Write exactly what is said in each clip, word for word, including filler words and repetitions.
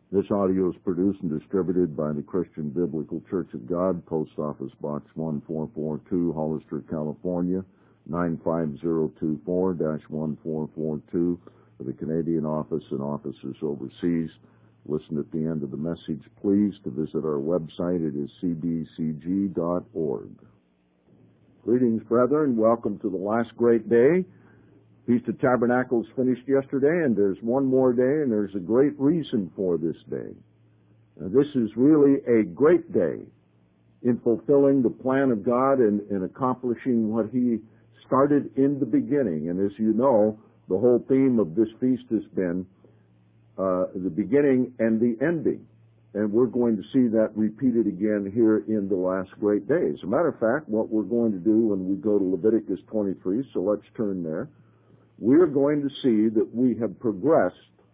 This audio is produced and distributed by the Christian Biblical Church of God, Post Office Box one four four two, Hollister, California, nine five zero two four dash one four four two, for the Canadian office and offices overseas. Listen at the end of the message, please, to visit our website. It is c b c g dot org. Greetings, brethren. Welcome to the last great day. Feast of Tabernacles finished yesterday, and there's one more day, and there's a great reason for this day. Now, this is really a great day in fulfilling the plan of God and, and accomplishing what He started in the beginning. And as you know, the whole theme of this feast has been uh, the beginning and the ending. And we're going to see that repeated again here in the last great day. As a matter of fact, what we're going to do when we go to Leviticus twenty-three, so let's turn there, we're going to see that we have progressed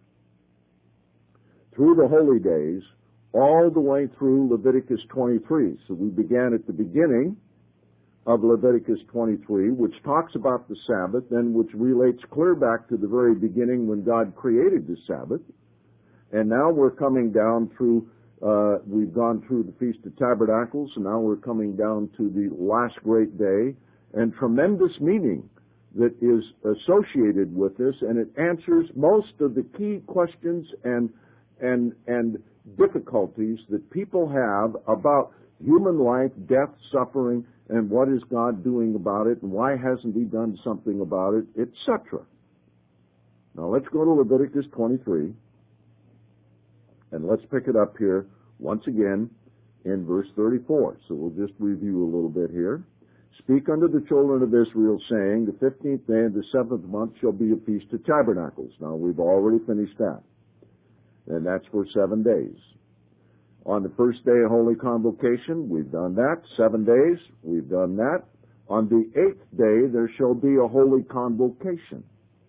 through the holy days all the way through Leviticus twenty-three. So we began at the beginning of Leviticus twenty-three, which talks about the Sabbath, then which relates clear back to the very beginning when God created the Sabbath. And now we're coming down through, uh, we've gone through the Feast of Tabernacles, and now we're coming down to the last great day, and tremendous meaning that is associated with this, and it answers most of the key questions and and and difficulties that people have about human life, death, suffering, and what is God doing about it, and why hasn't He done something about it, et cetera. Now let's go to Leviticus twenty-three, and let's pick it up here once again in verse thirty-four. So we'll just review a little bit here. Speak unto the children of Israel, saying, the fifteenth day of the seventh month shall be a feast of tabernacles. Now, we've already finished that. And that's for seven days. On the first day of Holy Convocation, we've done that. Seven days, we've done that. On the eighth day, there shall be a Holy Convocation.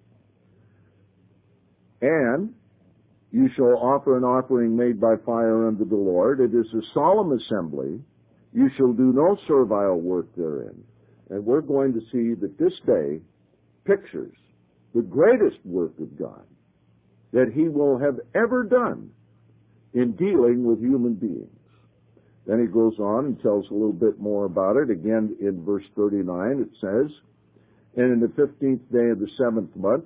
And you shall offer an offering made by fire unto the Lord. It is a solemn assembly. You shall do no servile work therein. And we're going to see that this day pictures the greatest work of God that He will have ever done in dealing with human beings. Then he goes on and tells a little bit more about it. Again, in verse thirty-nine, it says, and in the fifteenth day of the seventh month,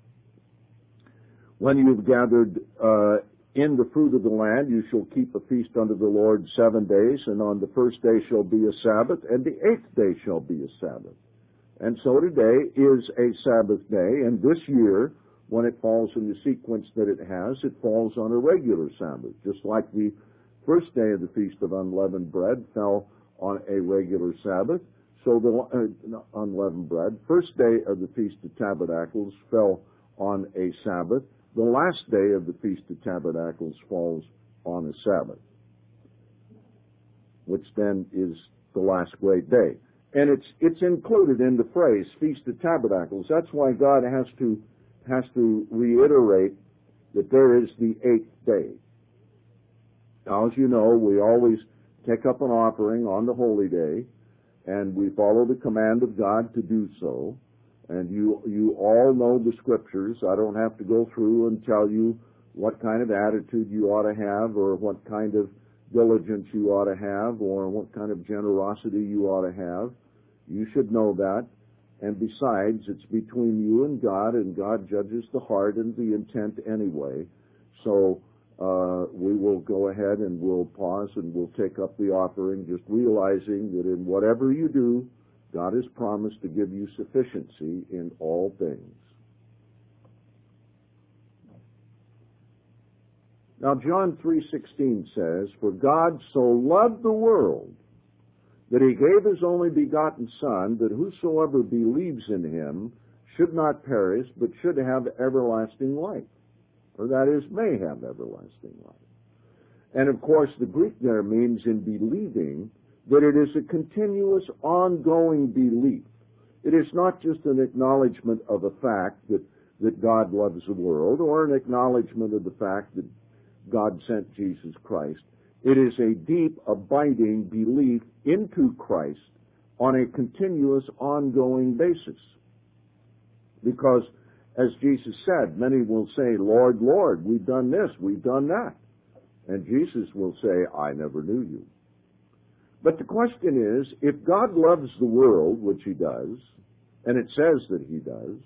when you've gathered uh, in the fruit of the land, you shall keep a feast unto the Lord seven days, and on the first day shall be a Sabbath, and the eighth day shall be a Sabbath. And so today is a Sabbath day, and this year, when it falls in the sequence that it has, it falls on a regular Sabbath, just like the first day of the Feast of Unleavened Bread fell on a regular Sabbath. So the uh, unleavened bread, first day of the Feast of Tabernacles fell on a Sabbath. The last day of the Feast of Tabernacles falls on a Sabbath, which then is the last great day. And it's it's included in the phrase Feast of Tabernacles. That's why God has to has to reiterate that there is the eighth day. Now, as you know, we always take up an offering on the holy day, and we follow the command of God to do so. And you you all know the Scriptures. I don't have to go through and tell you what kind of attitude you ought to have, or what kind of diligence you ought to have, or what kind of generosity you ought to have. You should know that. And besides, it's between you and God, and God judges the heart and the intent anyway. So uh, we will go ahead and we'll pause and we'll take up the offering, just realizing that in whatever you do, God has promised to give you sufficiency in all things. Now, John three sixteen says, for God so loved the world that He gave His only begotten Son, that whosoever believes in Him should not perish, but should have everlasting life. Or that is, may have everlasting life. And of course, the Greek there means in believing that it is a continuous, ongoing belief. It is not just an acknowledgement of a fact that, that God loves the world, or an acknowledgement of the fact that God sent Jesus Christ. It is a deep, abiding belief into Christ on a continuous, ongoing basis. Because, as Jesus said, many will say, Lord, Lord, we've done this, we've done that. And Jesus will say, I never knew you. But the question is, if God loves the world, which he does, and it says that he does,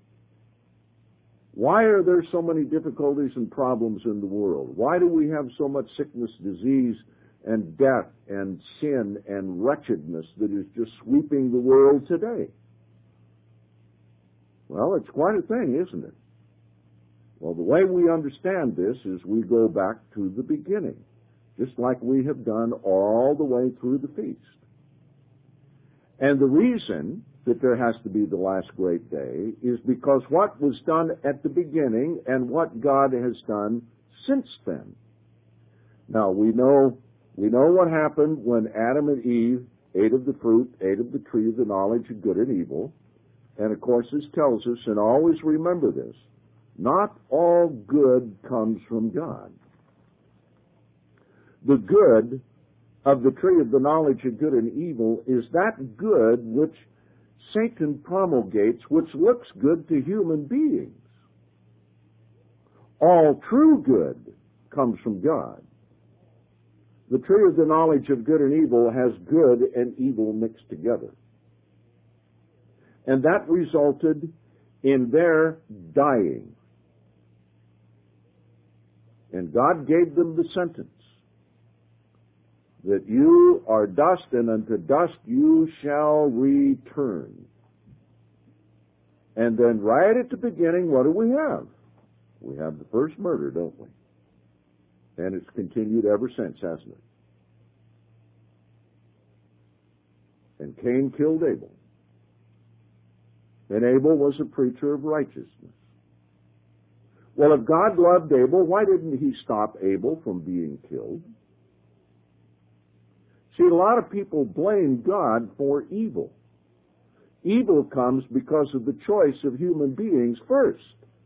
why are there so many difficulties and problems in the world? Why do we have so much sickness, disease, and death, and sin, and wretchedness that is just sweeping the world today? Well, it's quite a thing, isn't it? Well, the way we understand this is we go back to the beginning, just like we have done all the way through the feast. And the reason that there has to be the last great day is because what was done at the beginning and what God has done since then. Now, we know we know what happened when Adam and Eve ate of the fruit, ate of the tree of the knowledge of good and evil. And, of course, this tells us, and always remember this, not all good comes from God. The good of the tree of the knowledge of good and evil is that good which Satan promulgates, which looks good to human beings. All true good comes from God. The tree of the knowledge of good and evil has good and evil mixed together. And that resulted in their dying. And God gave them the sentence that you are dust, and unto dust you shall return. And then right at the beginning, what do we have? We have the first murder, don't we? And it's continued ever since, hasn't it? And Cain killed Abel. And Abel was a preacher of righteousness. Well, if God loved Abel, why didn't he stop Abel from being killed? See, a lot of people blame God for evil. Evil comes because of the choice of human beings first,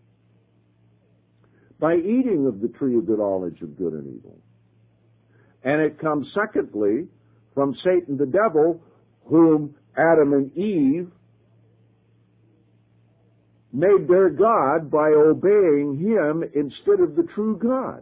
by eating of the tree of the knowledge of good and evil. And it comes secondly from Satan the devil, whom Adam and Eve made their God by obeying him instead of the true God.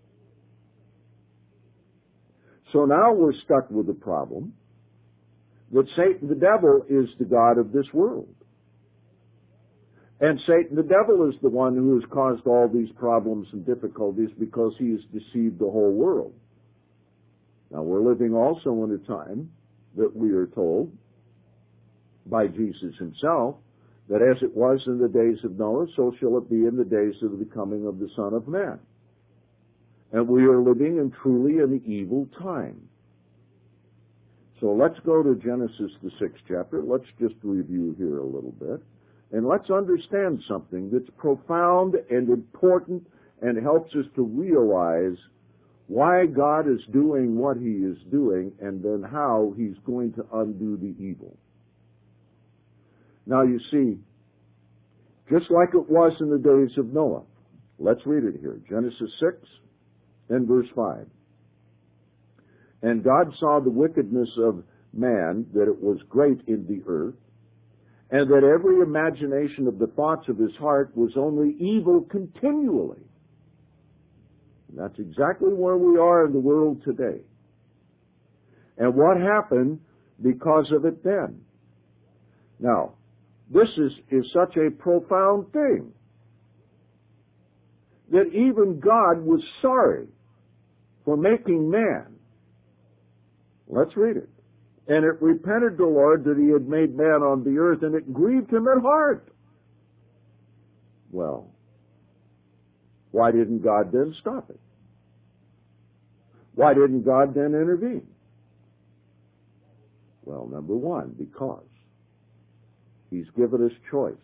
So now we're stuck with the problem that Satan the devil is the god of this world. And Satan the devil is the one who has caused all these problems and difficulties because he has deceived the whole world. Now we're living also in a time that we are told by Jesus himself that as it was in the days of Noah, so shall it be in the days of the coming of the Son of Man. And we are living in truly an evil time. So let's go to Genesis, the sixth chapter. Let's just review here a little bit. And let's understand something that's profound and important and helps us to realize why God is doing what he is doing and then how he's going to undo the evil. Now you see, just like it was in the days of Noah, let's read it here. Genesis six and verse five. And God saw the wickedness of man, that it was great in the earth, and that every imagination of the thoughts of his heart was only evil continually. And that's exactly where we are in the world today. And what happened because of it then? Now, this is, is such a profound thing that even God was sorry for making man. Let's read it. And it repented the Lord that he had made man on the earth, and it grieved him at heart. Well, why didn't God then stop it? Why didn't God then intervene? Well, number one, because he's given us choice.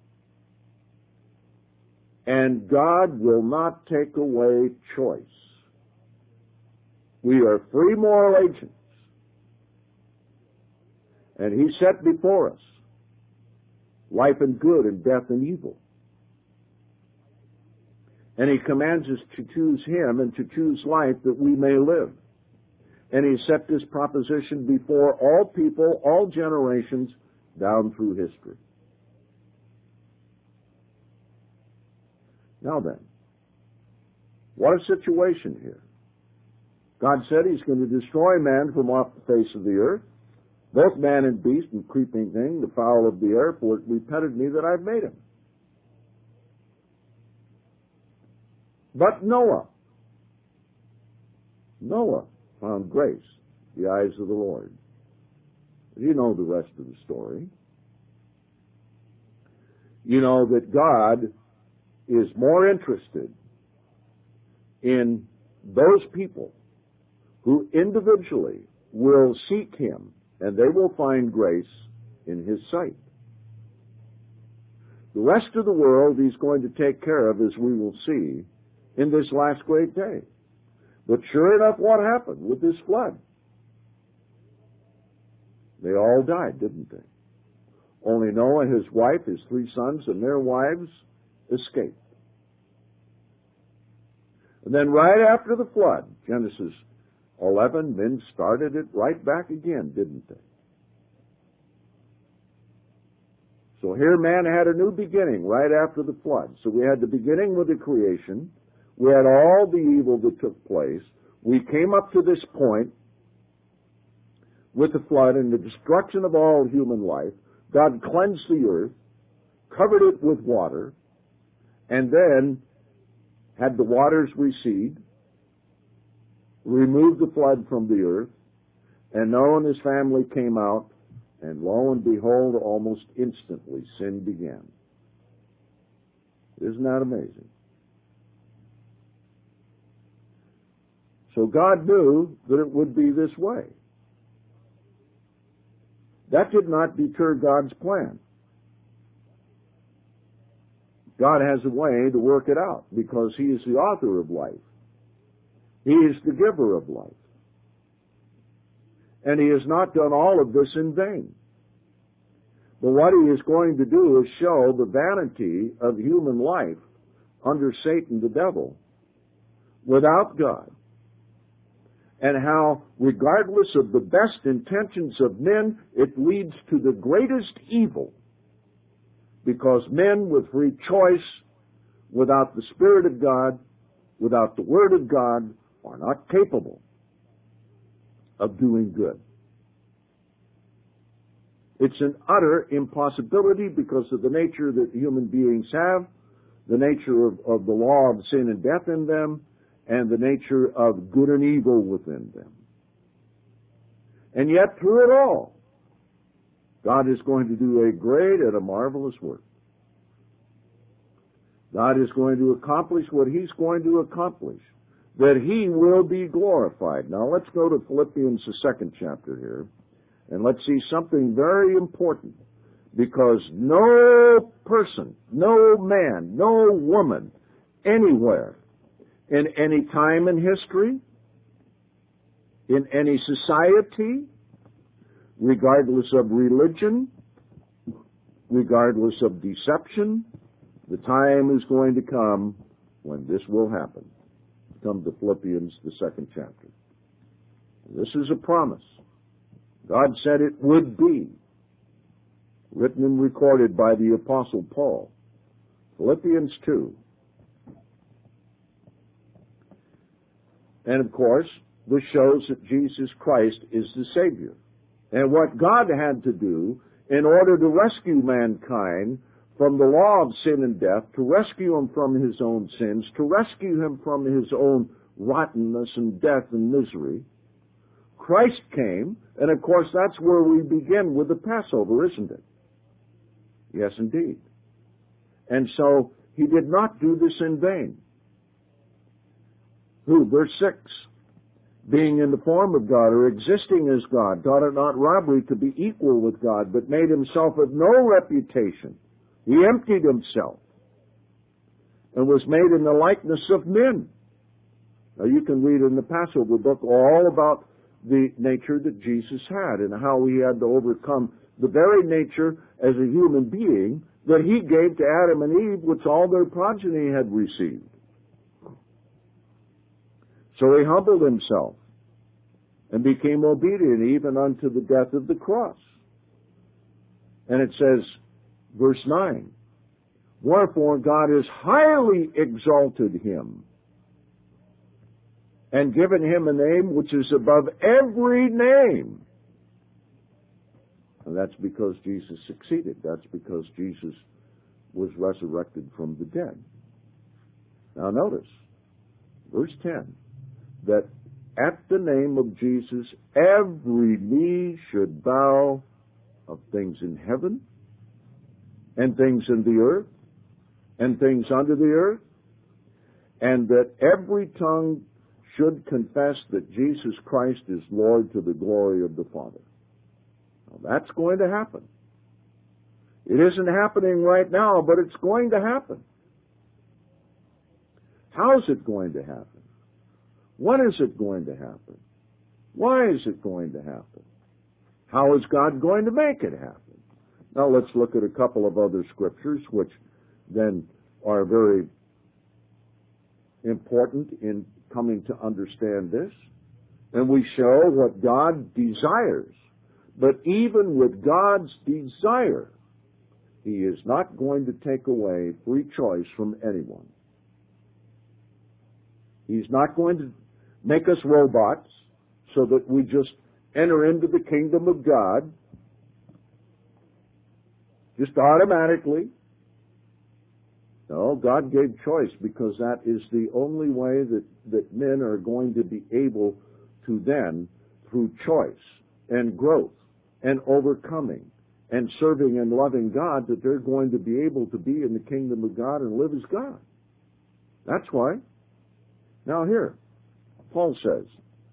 And God will not take away choice. We are free moral agents. And he set before us life and good and death and evil. And he commands us to choose him and to choose life that we may live. And he set this proposition before all people, all generations, down through history. Now then, what a situation here. God said He's going to destroy man from off the face of the earth, both man and beast and creeping thing, the fowl of the air, for it repented me that I've made him. But Noah, Noah found grace in the eyes of the Lord. You know the rest of the story. You know that God is more interested in those people who individually will seek Him, and they will find grace in His sight. The rest of the world He's going to take care of, as we will see, in this last great day. But sure enough, what happened with this flood? They all died, didn't they? Only Noah, his wife, his three sons, and their wives escaped. And then right after the flood, Genesis eleven, men started it right back again, didn't they? So here man had a new beginning right after the flood. So we had the beginning with the creation. We had all the evil that took place. We came up to this point with the flood and the destruction of all human life. God cleansed the earth, covered it with water, and then had the waters recede, removed the flood from the earth, and Noah and his family came out, and lo and behold, almost instantly sin began. Isn't that amazing? So God knew that it would be this way. That did not deter God's plan. God has a way to work it out because He is the author of life. He is the giver of life. And He has not done all of this in vain. But what He is going to do is show the vanity of human life under Satan the devil without God. And how, regardless of the best intentions of men, it leads to the greatest evil. Because men with free choice, without the Spirit of God, without the Word of God, are not capable of doing good. It's an utter impossibility because of the nature that human beings have, the nature of, of the law of sin and death in them, and the nature of good and evil within them. And yet, through it all, God is going to do a great and a marvelous work. God is going to accomplish what He's going to accomplish, that He will be glorified. Now, let's go to Philippians, the second chapter here, and let's see something very important, because no person, no man, no woman, anywhere, in any time in history, in any society, regardless of religion, regardless of deception, the time is going to come when this will happen. Come to Philippians, the second chapter. This is a promise. God said it would be, written and recorded by the Apostle Paul. Philippians two. And of course, this shows that Jesus Christ is the Savior. And what God had to do in order to rescue mankind from the law of sin and death, to rescue him from his own sins, to rescue him from his own rottenness and death and misery, Christ came, and of course that's where we begin with the Passover, isn't it? Yes, indeed. And so He did not do this in vain. Who? Verse six. Being in the form of God, or existing as God, thought it not robbery to be equal with God, but made Himself of no reputation. He emptied Himself and was made in the likeness of men. Now you can read in the Passover book all about the nature that Jesus had and how He had to overcome the very nature as a human being that He gave to Adam and Eve, which all their progeny had received. So He humbled Himself and became obedient even unto the death of the cross. And it says, verse nine, wherefore God has highly exalted Him and given him a name which is above every name. And that's because Jesus succeeded. That's because Jesus was resurrected from the dead. Now notice, verse ten, that at the name of Jesus every knee should bow, of things in heaven, and things in the earth, and things under the earth, and that every tongue should confess that Jesus Christ is Lord to the glory of the Father. Now, that's going to happen. It isn't happening right now, but it's going to happen. How is it going to happen? When is it going to happen? Why is it going to happen? How is God going to make it happen? Now let's look at a couple of other scriptures which then are very important in coming to understand this. And we show what God desires. But even with God's desire, He is not going to take away free choice from anyone. He's not going to make us robots so that we just enter into the kingdom of God just automatically. No, God gave choice because that is the only way that, that men are going to be able to then, through choice and growth and overcoming and serving and loving God, that they're going to be able to be in the kingdom of God and live as God. That's why. Now here, Paul says,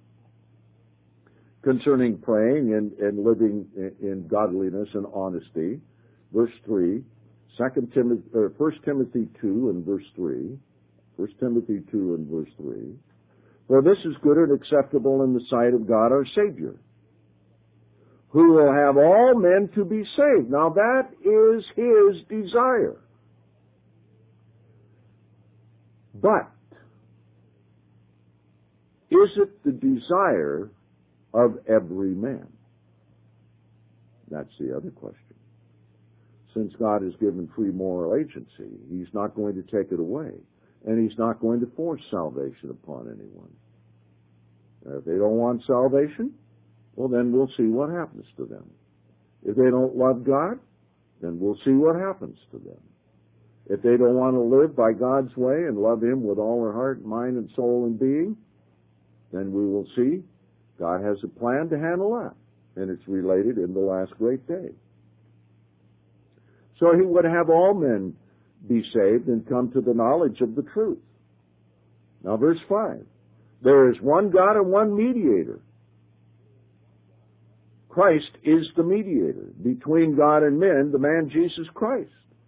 concerning praying and, and living in, in godliness and honesty, verse three, Second Timothy, or First Timothy two and verse three, First Timothy two and verse three, for this is good and acceptable in the sight of God our Savior, who will have all men to be saved. Now that is His desire. But is it the desire of every man? That's the other question. Since God has given free moral agency, He's not going to take it away, and He's not going to force salvation upon anyone. Now, if they don't want salvation, well, then we'll see what happens to them. If they don't love God, then we'll see what happens to them. If they don't want to live by God's way and love Him with all their heart, mind, and soul and being, then we will see God has a plan to handle that, and it's related in the last great day. So He would have all men be saved and come to the knowledge of the truth. Now verse five, there is one God and one mediator. Christ is the mediator between God and men, the man Jesus Christ.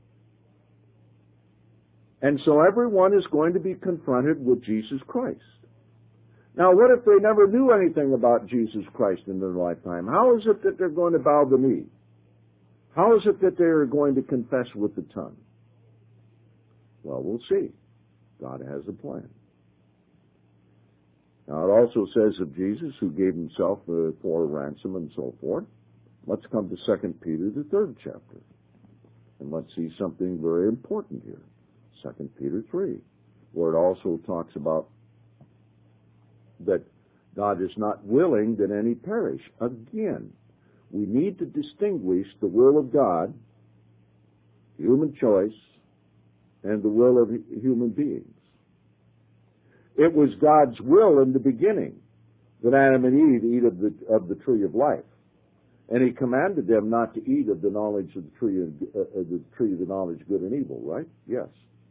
And so everyone is going to be confronted with Jesus Christ. Now, what if they never knew anything about Jesus Christ in their lifetime? How is it that they're going to bow the knee? How is it that they are going to confess with the tongue? Well, we'll see. God has a plan. Now, it also says of Jesus, who gave Himself uh, for a ransom and so forth. Let's come to Second Peter, the third chapter. And let's see something very important here. Second Peter three, where it also talks about that God is not willing that any perish. Again, we need to distinguish the will of God, human choice, and the will of human beings. It was God's will in the beginning that Adam and Eve eat of the, of the tree of life. And He commanded them not to eat of the knowledge of the tree of, uh, of the tree of the knowledge of good and evil, right? Yes.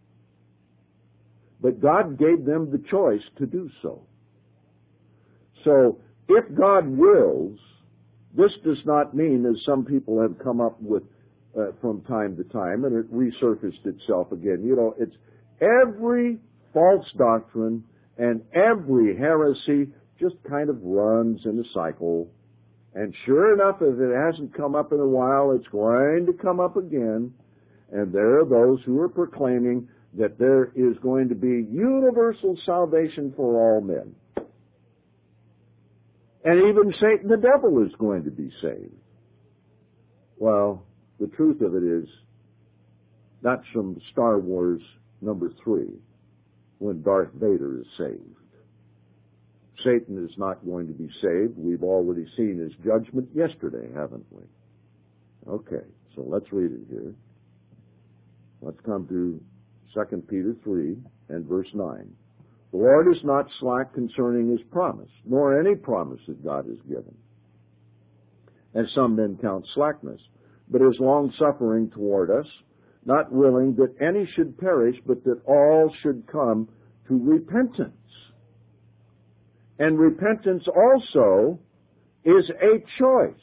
But God gave them the choice to do so. So, if God wills, this does not mean, as some people have come up with uh, from time to time, and it resurfaced itself again. You know, it's every false doctrine and every heresy just kind of runs in a cycle. And sure enough, if it hasn't come up in a while, it's going to come up again. And there are those who are proclaiming that there is going to be universal salvation for all men. And even Satan the devil is going to be saved. Well, the truth of it is, that's from Star Wars number three, when Darth Vader is saved. Satan is not going to be saved. We've already seen his judgment yesterday, haven't we? Okay, so let's read it here. Let's come to Second Peter three and verse nine. The Lord is not slack concerning his promise, nor any promise that God has given, as some men count slackness, but is long-suffering toward us, not willing that any should perish, but that all should come to repentance. And repentance also is a choice.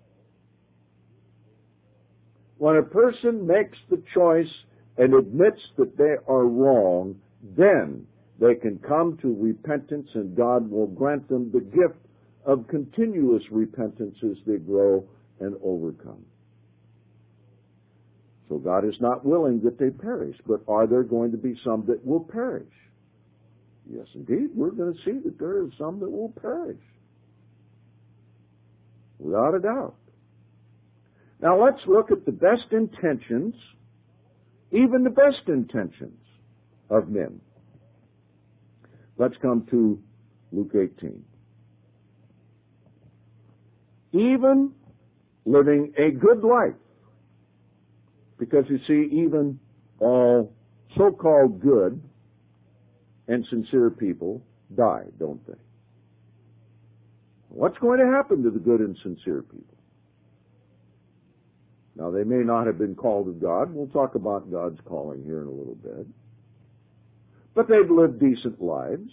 When a person makes the choice and admits that they are wrong, then they can come to repentance, and God will grant them the gift of continuous repentance as they grow and overcome. So God is not willing that they perish, but are there going to be some that will perish? Yes, indeed. We're going to see that there are some that will perish, without a doubt. Now let's look at the best intentions, even the best intentions of men. Let's come to Luke eighteen. Even living a good life, because you see, even all so-called good and sincere people die, don't they? What's going to happen to the good and sincere people? Now, they may not have been called of God. We'll talk about God's calling here in a little bit. But they've lived decent lives.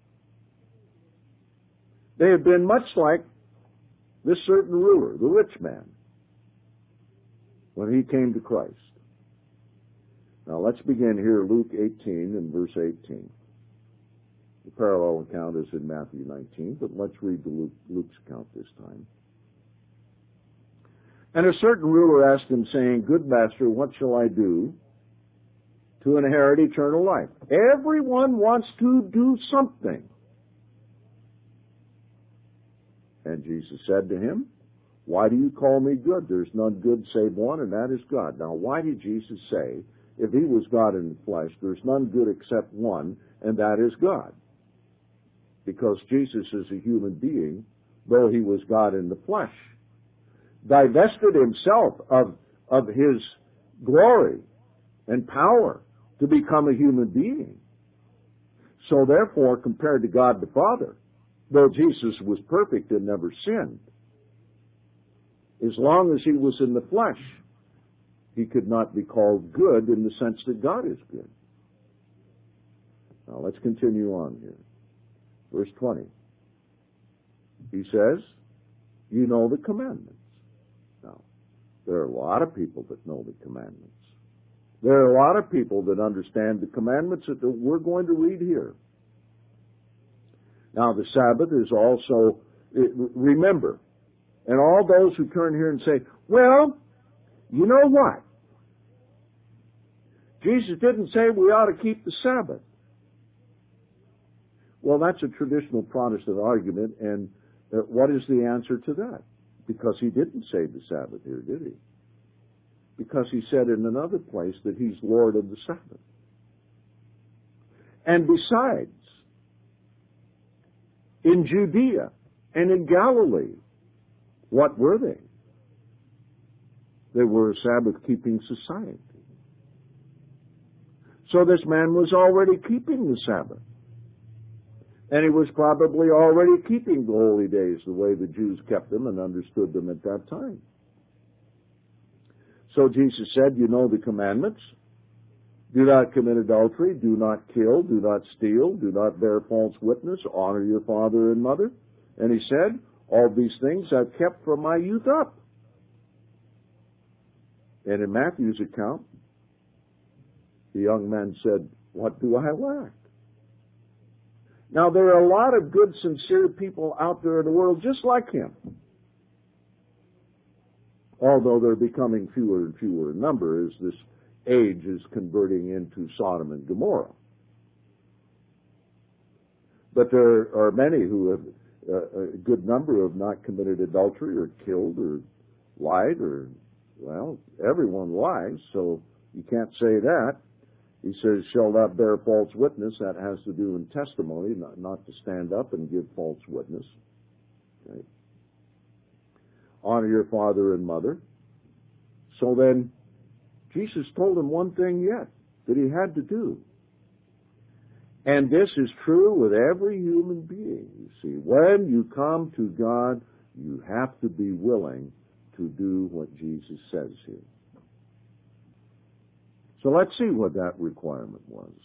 They have been much like this certain ruler, the rich man, when he came to Christ. Now, let's begin here, Luke eighteen and verse eighteen. The parallel account is in Matthew nineteen, but let's read the Luke, Luke's account this time. And a certain ruler asked him, saying, Good master, what shall I do to inherit eternal life? Everyone wants to do something. And Jesus said to him, Why do you call me good? There's none good save one, and that is God. Now, why did Jesus say, if he was God in the flesh, there's none good except one, and that is God? Because Jesus is a human being, though he was God in the flesh, divested himself of, of his glory and power to become a human being. So therefore, compared to God the Father, though Jesus was perfect and never sinned, as long as he was in the flesh, he could not be called good in the sense that God is good. Now let's continue on here. Verse twenty. He says, you know the commandments. Now, there are a lot of people that know the commandments. There are a lot of people that understand the commandments that we're going to read here. Now, the Sabbath is also, remember, and all those who turn here and say, well, you know what? Jesus didn't say we ought to keep the Sabbath. Well, that's a traditional Protestant argument, and uh, what is the answer to that? Because he didn't say the Sabbath here, did he? Because he said in another place that he's Lord of the Sabbath. And besides, in Judea and in Galilee, what were they? They were a Sabbath-keeping society. So this man was already keeping the Sabbath. And he was probably already keeping the holy days the way the Jews kept them and understood them at that time. So Jesus said, you know the commandments. Do not commit adultery, do not kill, do not steal, do not bear false witness, honor your father and mother. And he said, all these things I've kept from my youth up. And in Matthew's account, the young man said, what do I lack? Now, there are a lot of good, sincere people out there in the world just like him, although they're becoming fewer and fewer in number as this age is converting into Sodom and Gomorrah. But there are many who have, uh, a good number who have not committed adultery or killed or lied or, well, everyone lies, so you can't say that. He says, shall not bear false witness. That has to do in testimony, not, not to stand up and give false witness. Okay. Honor your father and mother. So then, Jesus told him one thing yet that he had to do. And this is true with every human being, you see. When you come to God, you have to be willing to do what Jesus says here. So let's see what that requirement was.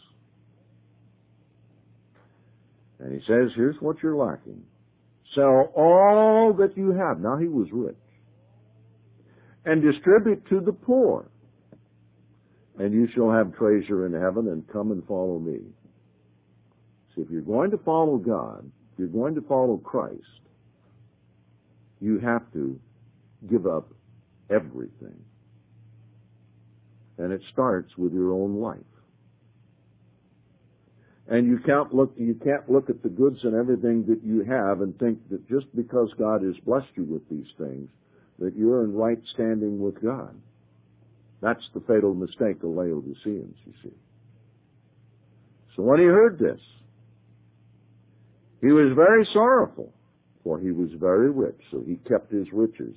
And he says, here's what you're lacking. Sell all that you have. Now he was rich. And distribute to the poor. And you shall have treasure in heaven, and come and follow me. See, if you're going to follow God, if you're going to follow Christ, you have to give up everything. And it starts with your own life. And you can't look, you can't look at the goods and everything that you have and think that just because God has blessed you with these things, that you're in right standing with God. That's the fatal mistake of Laodiceans, you see. So when he heard this, he was very sorrowful, for he was very rich, so he kept his riches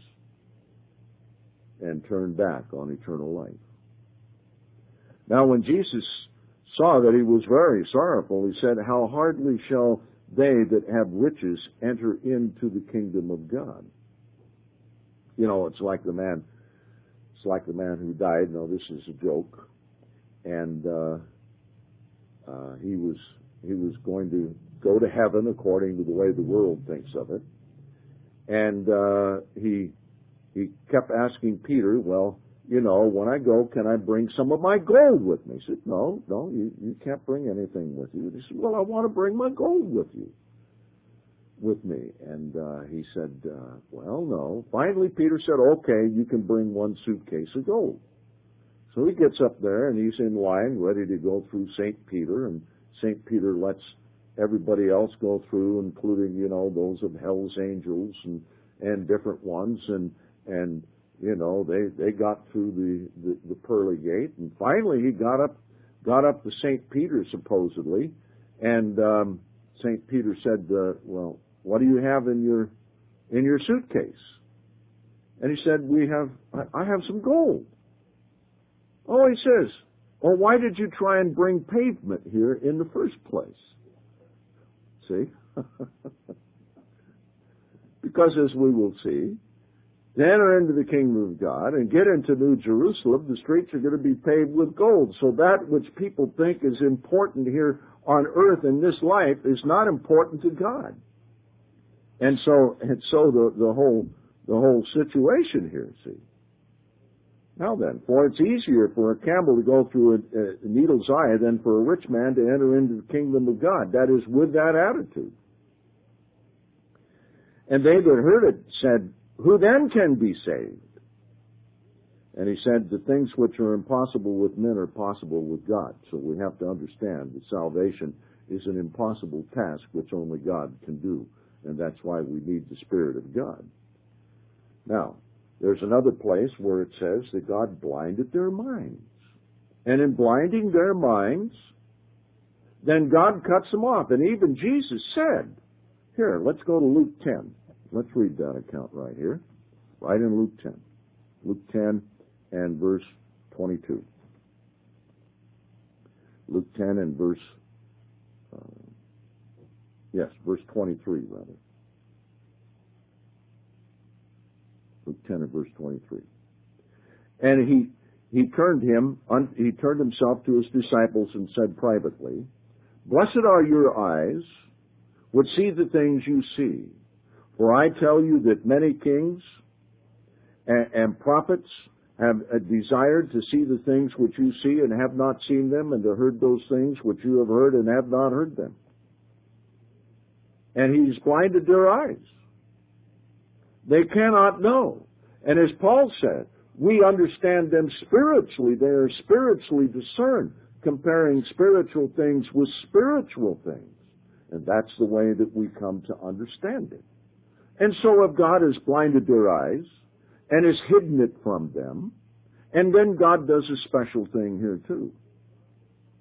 and turned back on eternal life. Now when Jesus saw that he was very sorrowful, he said, how hardly shall they that have riches enter into the kingdom of God? You know, it's like the man, it's like the man who died. No, this is a joke. And uh, uh, he was he was going to go to heaven according to the way the world thinks of it. And uh, he he kept asking Peter, well, you know, when I go, can I bring some of my gold with me? He said, no, no, you, you can't bring anything with you. He said, well, I want to bring my gold with you, with me. And uh, he said, uh, well, no. Finally, Peter said, okay, you can bring one suitcase of gold. So he gets up there, and he's in line, ready to go through Saint Peter, and Saint Peter lets everybody else go through, including, you know, those of hell's angels and, and different ones, and, and, you know, they, they got through the, the, the pearly gate, and finally he got up, got up to Saint Peter, supposedly, and, um, Saint Peter said, uh, well, what do you have in your, in your suitcase? And he said, we have, I, I have some gold. Oh, he says, well, why did you try and bring pavement here in the first place? See? Because as we will see, to enter into the kingdom of God and get into New Jerusalem, the streets are going to be paved with gold. So that which people think is important here on earth in this life is not important to God. And so, and so the, the whole, the whole situation here, see. Now then, for it's easier for a camel to go through a, a needle's eye than for a rich man to enter into the kingdom of God. That is, with that attitude. And they that heard it said, who then can be saved? And he said, the things which are impossible with men are possible with God. So we have to understand that salvation is an impossible task which only God can do. And that's why we need the Spirit of God. Now, there's another place where it says that God blinded their minds. And in blinding their minds, then God cuts them off. And even Jesus said, here, let's go to Luke ten. Let's read that account right here. Right in Luke ten. Luke ten and verse twenty-two. Luke ten and verse, uh, yes, verse twenty-three, rather. Luke ten and verse twenty-three. And he he turned him, he turned himself to his disciples and said privately, blessed are your eyes, which see the things you see. For I tell you that many kings and, and prophets have uh, desired to see the things which you see and have not seen them, and to heard those things which you have heard and have not heard them. And he's blinded their eyes. They cannot know. And as Paul said, we understand them spiritually. They are spiritually discerned, comparing spiritual things with spiritual things. And that's the way that we come to understand it. And so if God has blinded their eyes and has hidden it from them, and then God does a special thing here too.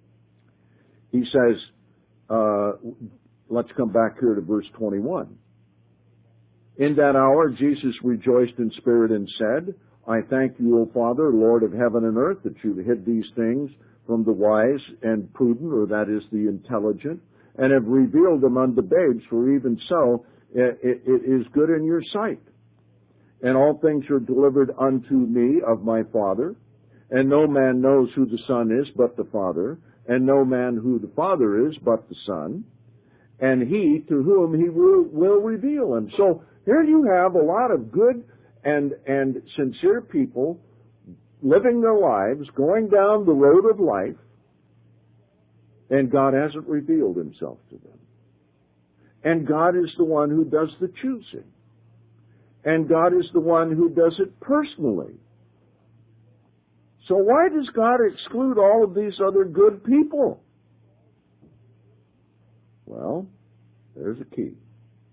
he says, uh, let's come back here to verse twenty-one. In that hour, Jesus rejoiced in spirit and said, I thank you, O Father, Lord of heaven and earth, that you've hid these things from the wise and prudent, or that is the intelligent, and have revealed them unto babes, for even so it, it, it is good in your sight. And all things are delivered unto me of my Father, and no man knows who the Son is but the Father, and no man who the Father is but the Son, and he to whom he will, will reveal him. So here you have a lot of good and, and sincere people living their lives, going down the road of life, and God hasn't revealed himself to them. And God is the one who does the choosing. And God is the one who does it personally. So why does God exclude all of these other good people? Well, there's a key.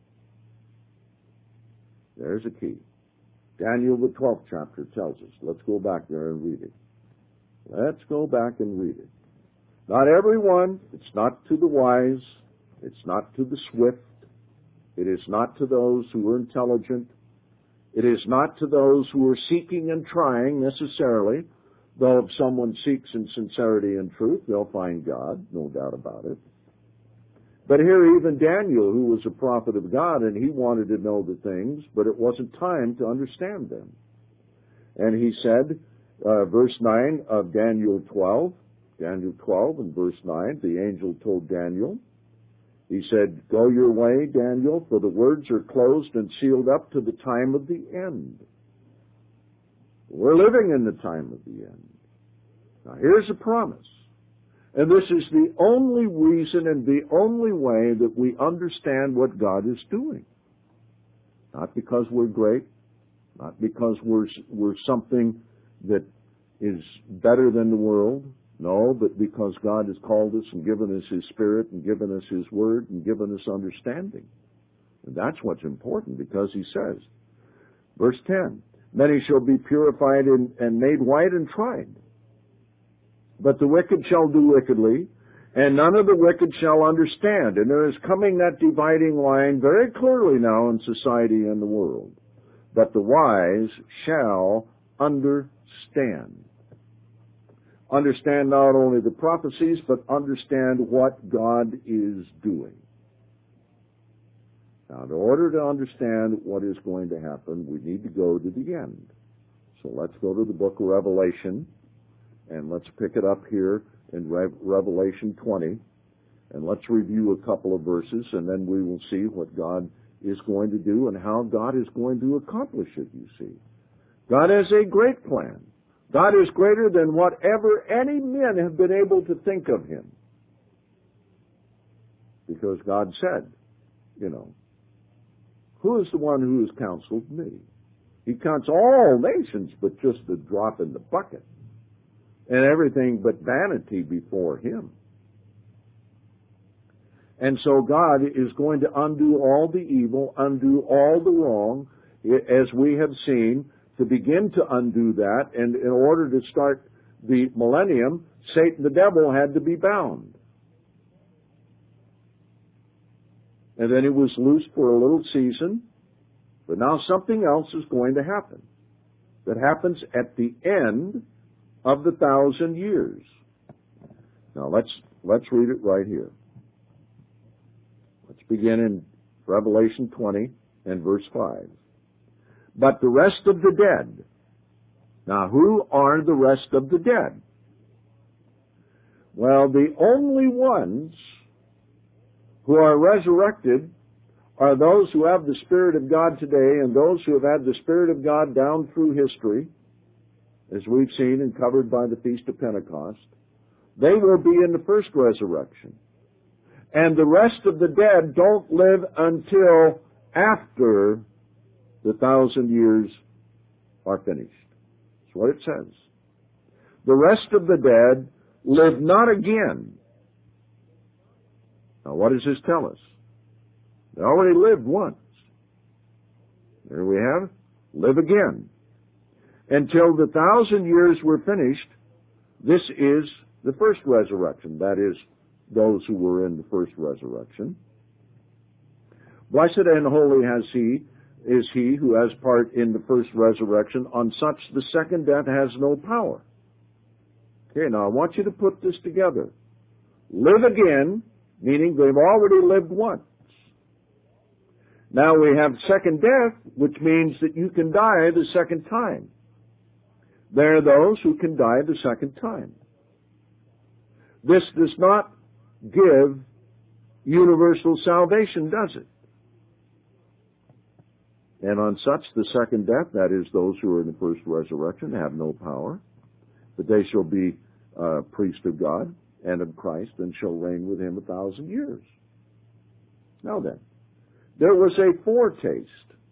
There's a key. Daniel, the twelfth chapter, tells us. Let's go back there and read it. Let's go back and read it. Not everyone. It's not to the wise. It's not to the swift. It is not to those who are intelligent. It is not to those who are seeking and trying necessarily, though if someone seeks in sincerity and truth, they'll find God, no doubt about it. But here even Daniel, who was a prophet of God, and he wanted to know the things, but it wasn't time to understand them. And he said, uh, verse nine of Daniel twelve, Daniel twelve and verse nine, the angel told Daniel, he said, go your way, Daniel, for the words are closed and sealed up to the time of the end. We're living in the time of the end. Now here's a promise. And this is the only reason and the only way that we understand what God is doing. Not because we're great, not because we're, we're something that is better than the world. No, but because God has called us and given us His Spirit and given us His Word and given us understanding. And that's what's important, because He says, verse ten, many shall be purified and, and made white and tried. But the wicked shall do wickedly, and none of the wicked shall understand. And there is coming that dividing line very clearly now in society and the world. But the wise shall understand. Understand not only the prophecies, but understand what God is doing. Now, in order to understand what is going to happen, we need to go to the end. So let's go to the book of Revelation, and let's pick it up here in Re- Revelation twenty, and let's review a couple of verses, and then we will see what God is going to do and how God is going to accomplish it, you see. God has a great plan. God is greater than whatever any men have been able to think of Him. Because God said, you know, who is the one who has counseled me? He counts all nations, but just a drop in the bucket. And everything but vanity before Him. And so God is going to undo all the evil, undo all the wrong, as we have seen. To begin to undo that, and in order to start the millennium, Satan the devil had to be bound. And then he was loosed for a little season, but now something else is going to happen. That happens at the end of the thousand years. Now let's let's read it right here. Let's begin in Revelation twenty and verse five. But the rest of the dead. Now, who are the rest of the dead? Well, the only ones who are resurrected are those who have the Spirit of God today, and those who have had the Spirit of God down through history, as we've seen and covered by the Feast of Pentecost. They will be in the first resurrection. And the rest of the dead don't live until after the thousand years are finished. That's what it says. The rest of the dead live not again. Now, what does this tell us? They already lived once. There we have it. Live again. Until the thousand years were finished, this is the first resurrection. That is, those who were in the first resurrection. Blessed and holy has he, is he who has part in the first resurrection. On such the second death has no power. Okay, now I want you to put this together. Live again, meaning they've already lived once. Now we have second death, which means that you can die the second time. There are those who can die the second time. This does not give universal salvation, does it? And on such the second death, that is, those who are in the first resurrection, have no power, but they shall be uh, priests of God and of Christ, and shall reign with him a thousand years. Now then, there was a foretaste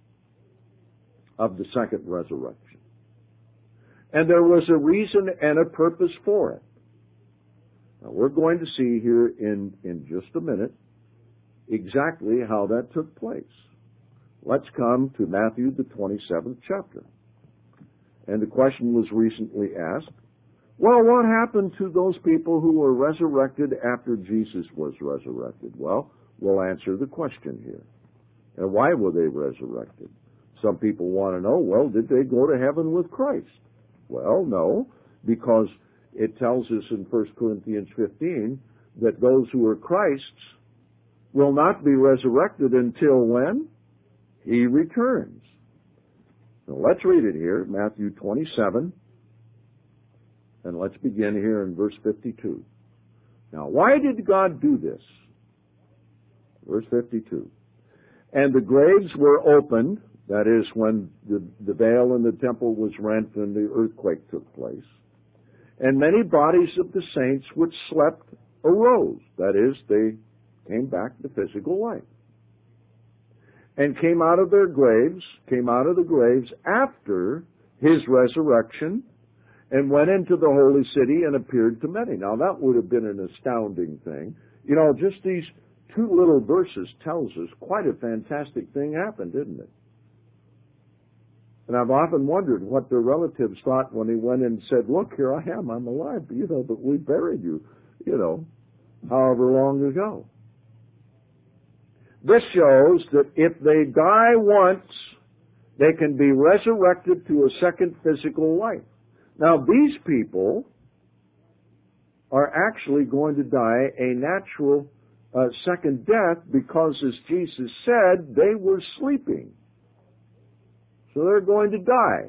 of the second resurrection, and there was a reason and a purpose for it. Now, we're going to see here in, in just a minute exactly how that took place. Let's come to Matthew, the twenty-seventh chapter. And the question was recently asked, well, what happened to those people who were resurrected after Jesus was resurrected? Well, we'll answer the question here. And why were they resurrected? Some people want to know, well, did they go to heaven with Christ? Well, no, because it tells us in First Corinthians fifteen that those who are Christ's will not be resurrected until when? He returns. Now let's read it here, Matthew twenty-seven, and let's begin here in verse fifty-two. Now, why did God do this? Verse fifty-two. And the graves were opened, that is, when the, the veil in the temple was rent and the earthquake took place, and many bodies of the saints which slept arose, that is, they came back to physical life, and came out of their graves, came out of the graves after his resurrection, and went into the holy city and appeared to many. Now, that would have been an astounding thing. You know, just these two little verses tells us quite a fantastic thing happened, didn't it? And I've often wondered what their relatives thought when he went and said, look, here I am, I'm alive, you know, but we buried you, you know, however long ago. This shows that if they die once, they can be resurrected to a second physical life. Now, these people are actually going to die a natural uh, second death because, as Jesus said, they were sleeping. So they're going to die.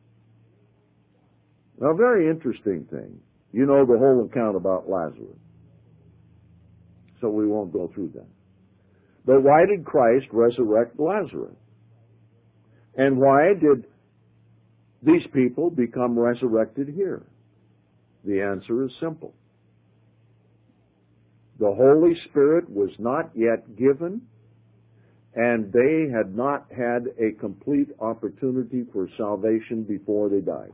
Now, a very interesting thing. You know the whole account about Lazarus. So we won't go through that. But why did Christ resurrect Lazarus? And why did these people become resurrected here? The answer is simple. The Holy Spirit was not yet given, and they had not had a complete opportunity for salvation before they died.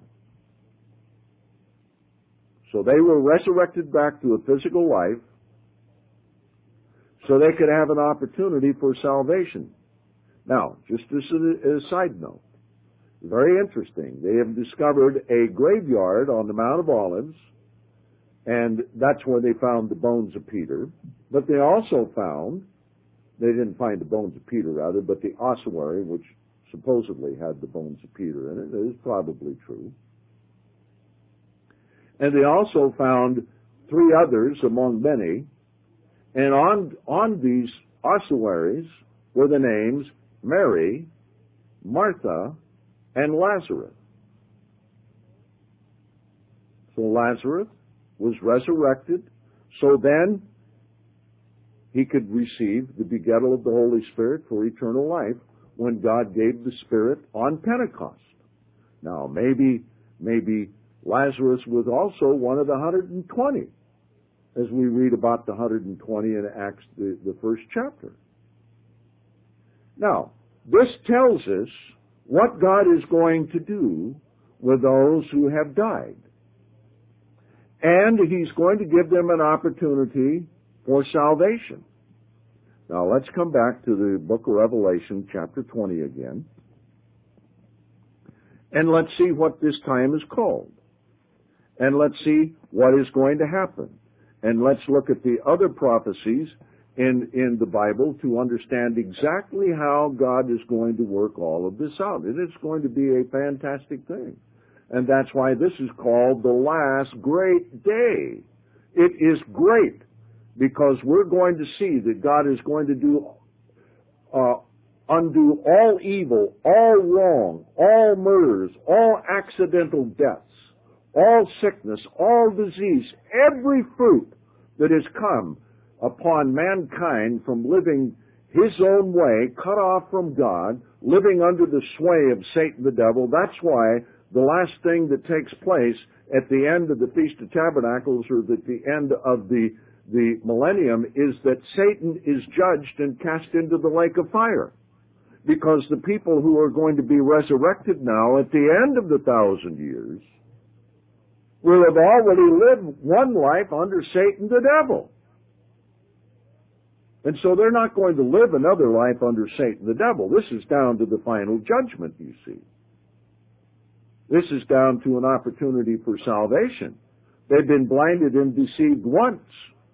So they were resurrected back to a physical life so they could have an opportunity for salvation. Now, just as a, a side note, very interesting, they have discovered a graveyard on the Mount of Olives, and that's where they found the bones of Peter. But they also found, they didn't find the bones of Peter, rather, but the ossuary, which supposedly had the bones of Peter in it. It is probably true. And they also found three others among many, and on, on these ossuaries were the names Mary, Martha, and Lazarus. So Lazarus was resurrected, so then he could receive the begettal of the Holy Spirit for eternal life when God gave the Spirit on Pentecost. Now, maybe, maybe Lazarus was also one of the one hundred twenty, as we read about the one hundred twenty in Acts, the, the first chapter. Now, this tells us what God is going to do with those who have died. And he's going to give them an opportunity for salvation. Now, let's come back to the book of Revelation, chapter twenty again. And let's see what this time is called. And let's see what is going to happen. And let's look at the other prophecies in, in the Bible to understand exactly how God is going to work all of this out. And it's going to be a fantastic thing. And that's why this is called the last great day. It is great because we're going to see that God is going to do uh, undo all evil, all wrong, all murders, all accidental deaths, all sickness, all disease, every fruit that has come upon mankind from living his own way, cut off from God, living under the sway of Satan the devil. That's why the last thing that takes place at the end of the Feast of Tabernacles or at the end of the, the millennium is that Satan is judged and cast into the lake of fire. Because the people who are going to be resurrected now at the end of the thousand years will have already lived one life under Satan the devil. And so they're not going to live another life under Satan the devil. This is down to the final judgment, you see. This is down to an opportunity for salvation. They've been blinded and deceived once.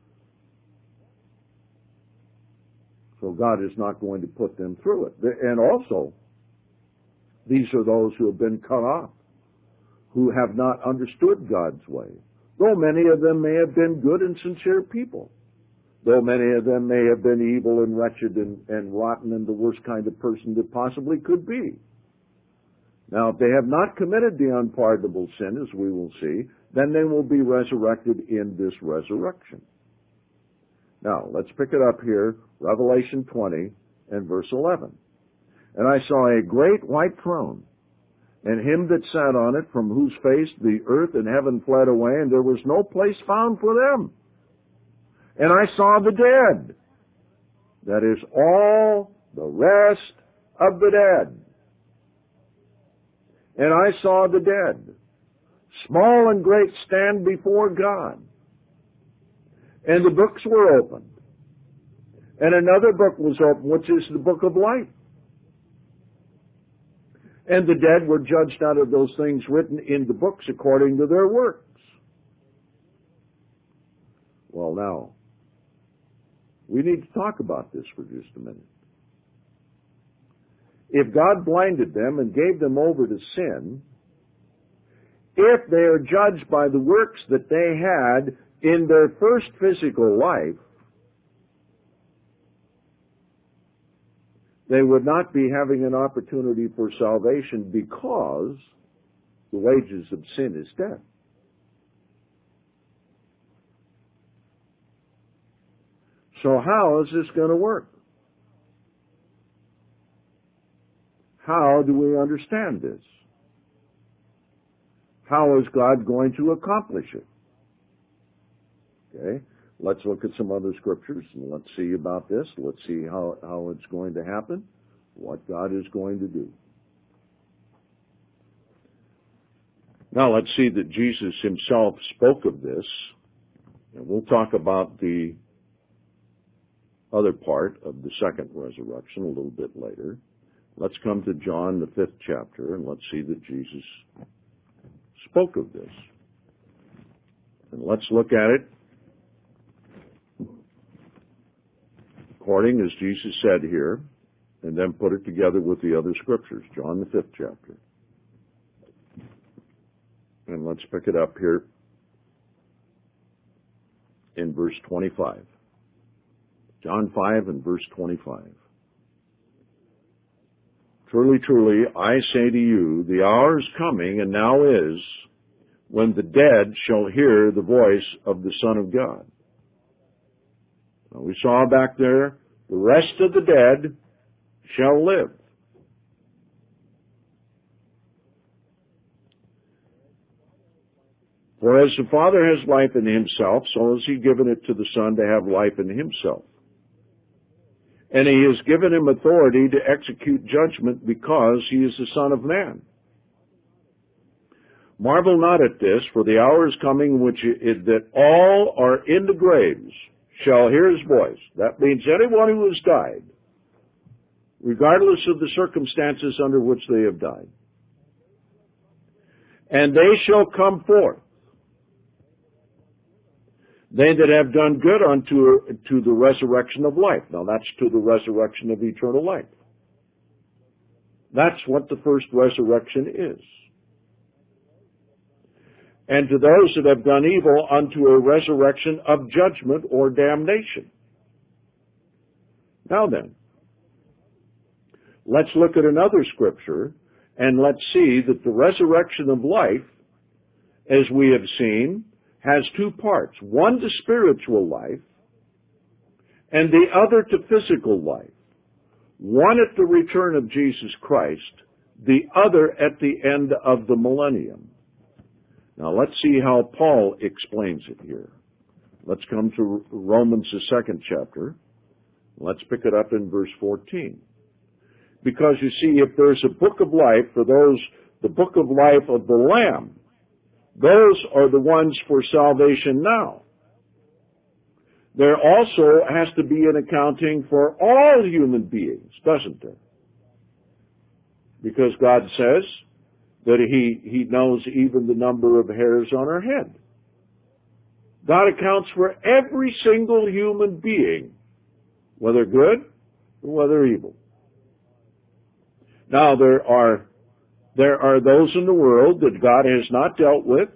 So God is not going to put them through it. And also, these are those who have been cut off, who have not understood God's way. Though many of them may have been good and sincere people, though many of them may have been evil and wretched and, and rotten and the worst kind of person that possibly could be. Now, if they have not committed the unpardonable sin, as we will see, then they will be resurrected in this resurrection. Now, let's pick it up here, Revelation twenty and verse eleven. And I saw a great white throne, and him that sat on it, from whose face the earth and heaven fled away, and there was no place found for them. And I saw the dead, that is, all the rest of the dead. And I saw the dead, small and great, stand before God. And the books were opened. And another book was opened, which is the book of life. And the dead were judged out of those things written in the books according to their works. Well, now, we need to talk about this for just a minute. If God blinded them and gave them over to sin, if they are judged by the works that they had in their first physical life, they would not be having an opportunity for salvation because the wages of sin is death. So how is this going to work? How do we understand this? How is God going to accomplish it? Okay, let's look at some other scriptures and let's see about this. Let's see how, how it's going to happen, what God is going to do. Now let's see that Jesus himself spoke of this, and we'll talk about the other part of the second resurrection a little bit later. Let's come to John, the fifth chapter, and let's see that Jesus spoke of this. And let's look at it according as Jesus said here, and then put it together with the other scriptures. John, the fifth chapter. And let's pick it up here in verse twenty-five. John five and verse twenty-five. Truly, truly, I say to you, the hour is coming, and now is, when the dead shall hear the voice of the Son of God. Now, we saw back there, the rest of the dead shall live. For as the Father has life in himself, so has he given it to the Son to have life in himself. And he has given him authority to execute judgment because he is the Son of Man. Marvel not at this, for the hour is coming in which it, that all are in the graves shall hear his voice. That means anyone who has died, regardless of the circumstances under which they have died. And they shall come forth. They that have done good unto to the resurrection of life. Now that's to the resurrection of eternal life. That's what the first resurrection is. And to those that have done evil unto a resurrection of judgment or damnation. Now then, let's look at another scripture and let's see that the resurrection of life, as we have seen, has two parts. One to spiritual life and the other to physical life. One at the return of Jesus Christ, the other at the end of the millennium. Now let's see how Paul explains it here. Let's come to Romans, the second chapter. Let's pick it up in verse fourteen. Because you see, if there's a book of life for those, the book of life of the Lamb, those are the ones for salvation now. There also has to be an accounting for all human beings, doesn't there? Because God says that He, He knows even the number of hairs on our head. God accounts for every single human being, whether good or whether evil. Now there are there are those in the world that God has not dealt with,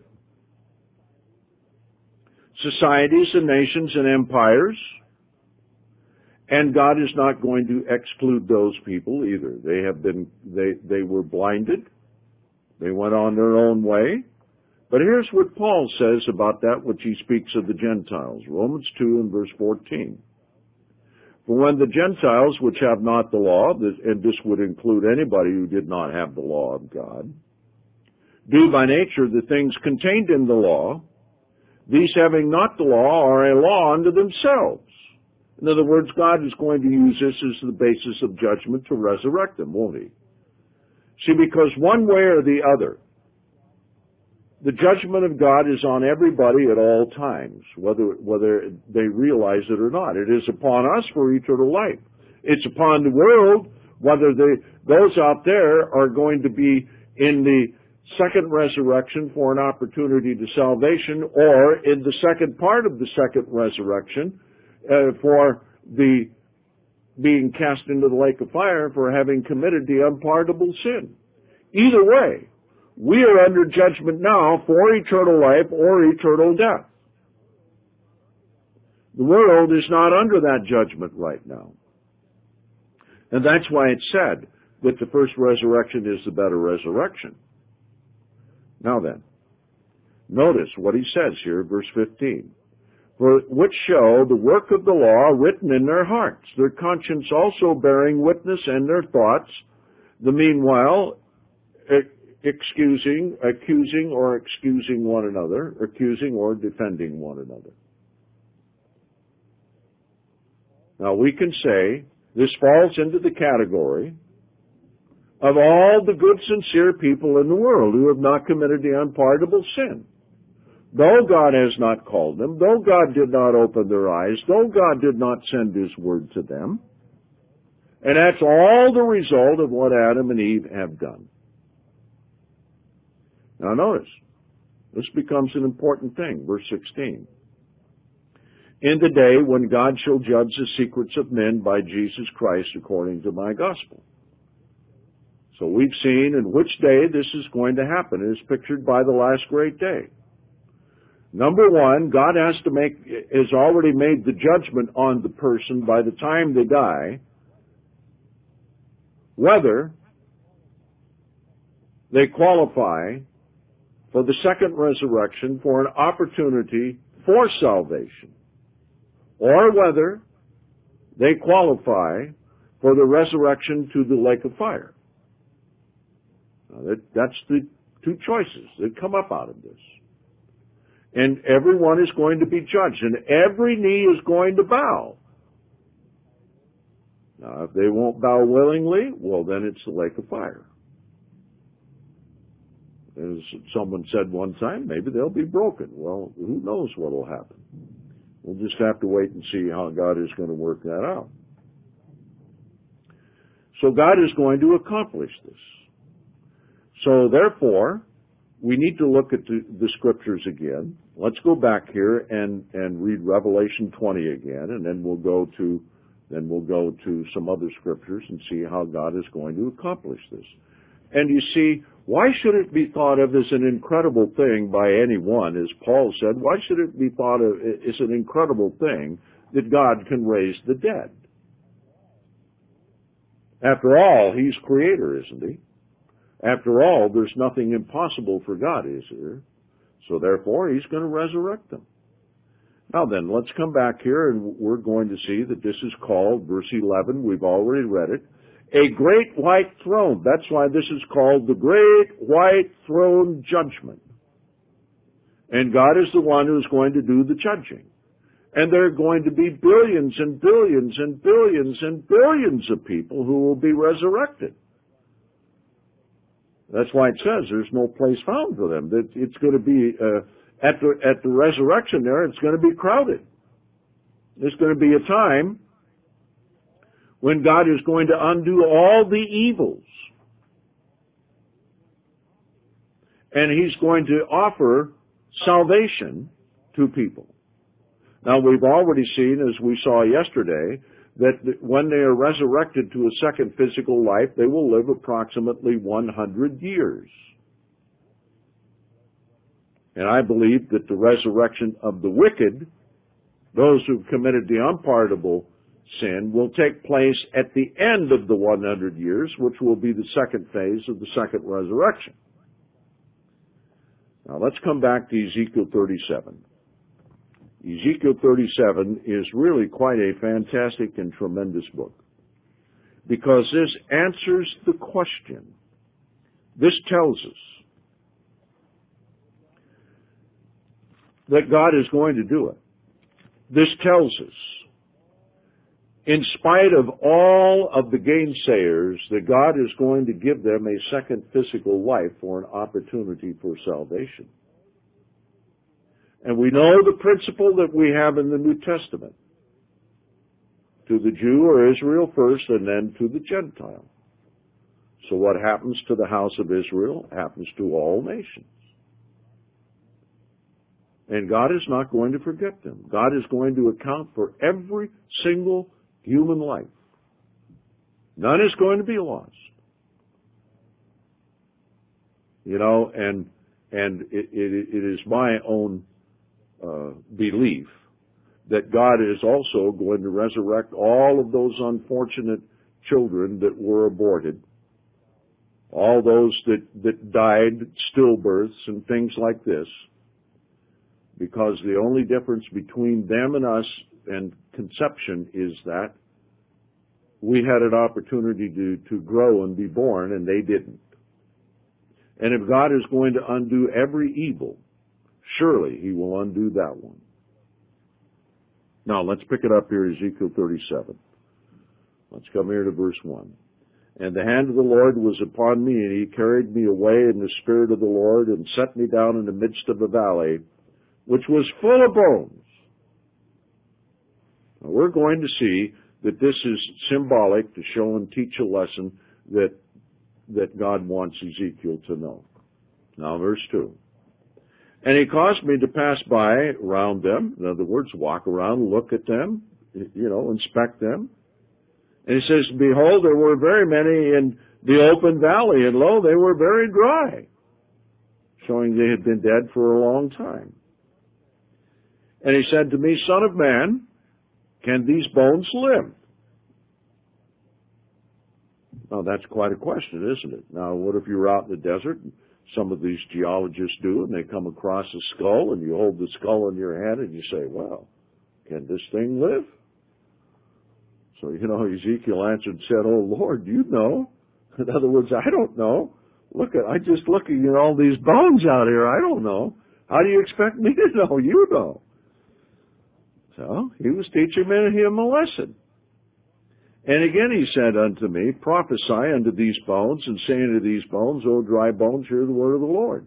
societies and nations and empires, and God is not going to exclude those people either. They have been they they were blinded. They went on their own way. But here's what Paul says about that which he speaks of the Gentiles. Romans two and verse fourteen. For when the Gentiles, which have not the law, and this would include anybody who did not have the law of God, do by nature the things contained in the law, these having not the law are a law unto themselves. In other words, God is going to use this as the basis of judgment to resurrect them, won't He? See, because one way or the other, the judgment of God is on everybody at all times, whether whether they realize it or not. It is upon us for eternal life. It's upon the world, whether they, those out there are going to be in the second resurrection for an opportunity to salvation, or in the second part of the second resurrection uh, for the being cast into the lake of fire for having committed the unpardonable sin. Either way, we are under judgment now for eternal life or eternal death. The world is not under that judgment right now. And that's why it's said that the first resurrection is the better resurrection. Now then, notice what he says here, verse fifteen. For which show the work of the law written in their hearts, their conscience also bearing witness, and their thoughts, the meanwhile excusing, accusing or excusing one another, accusing or defending one another. Now we can say this falls into the category of all the good, sincere people in the world who have not committed the unpardonable sin. Though God has not called them, though God did not open their eyes, though God did not send His word to them, and that's all the result of what Adam and Eve have done. Now notice, this becomes an important thing. Verse sixteen. In the day when God shall judge the secrets of men by Jesus Christ according to my gospel. So we've seen in which day this is going to happen. It is pictured by the last great day. Number one, God has to make, has already made the judgment on the person by the time they die, whether they qualify for the second resurrection for an opportunity for salvation, or whether they qualify for the resurrection to the lake of fire. Now that, that's the two choices that come up out of this. And everyone is going to be judged, and every knee is going to bow. Now, if they won't bow willingly, well, then it's the lake of fire. As someone said one time, maybe they'll be broken. Well, who knows what will happen? We'll just have to wait and see how God is going to work that out. So God is going to accomplish this. So therefore, we need to look at the, the scriptures again. let's go back here and, and read Revelation twenty again, and then we'll go to then we'll go to some other scriptures and see how God is going to accomplish this. And you see, why should it be thought of as an incredible thing by anyone? As Paul said, why should it be thought of as an incredible thing that God can raise the dead? After all, He's Creator, isn't He? After all, there's nothing impossible for God, is there? So therefore, He's going to resurrect them. Now then, let's come back here, and we're going to see that this is called, verse eleven, we've already read it, a great white throne. That's why this is called the great white throne judgment. And God is the one who's going to do the judging. And there are going to be billions and billions and billions and billions of people who will be resurrected. That's why it says there's no place found for them. That it's going to be, uh, at the, at the resurrection there, it's going to be crowded. There's going to be a time when God is going to undo all the evils. And He's going to offer salvation to people. Now, we've already seen, as we saw yesterday, that when they are resurrected to a second physical life, they will live approximately one hundred years. And I believe that the resurrection of the wicked, those who've committed the unpardonable sin, will take place at the end of the one hundred years, which will be the second phase of the second resurrection. Now, let's come back to Ezekiel thirty-seven. Ezekiel thirty-seven is really quite a fantastic and tremendous book, because this answers the question. This tells us that God is going to do it. This tells us, in spite of all of the gainsayers, that God is going to give them a second physical life for an opportunity for salvation. And we know the principle that we have in the New Testament. To the Jew or Israel first, and then to the Gentile. So what happens to the house of Israel happens to all nations. And God is not going to forget them. God is going to account for every single human life. None is going to be lost. You know, and and it, it, it is my own uh, belief that God is also going to resurrect all of those unfortunate children that were aborted, all those that, that died stillbirths and things like this, because the only difference between them and us and conception is that we had an opportunity to, to grow and be born, and they didn't. And if God is going to undo every evil, surely He will undo that one. Now, let's pick it up here, Ezekiel thirty-seven. Let's come here to verse one. And the hand of the Lord was upon me, and He carried me away in the Spirit of the Lord, and set me down in the midst of a valley, which was full of bones. Now, we're going to see that this is symbolic to show and teach a lesson that, that God wants Ezekiel to know. Now, verse two. And He caused me to pass by around them. In other words, walk around, look at them, you know, inspect them. And He says, behold, there were very many in the open valley, and lo, they were very dry, showing they had been dead for a long time. And He said to me, Son of man, can these bones live? Now, that's quite a question, isn't it? Now, what if you're out in the desert, and some of these geologists do, and they come across a skull, and you hold the skull in your hand, and you say, well, can this thing live? So, you know, Ezekiel answered and said, oh, Lord, you know. In other words, I don't know. Look at, I'm just looking at all these bones out here. I don't know. How do you expect me to know? You know. So, He was teaching him a lesson. And again He said unto me, prophesy unto these bones, and say unto these bones, O dry bones, hear the word of the Lord.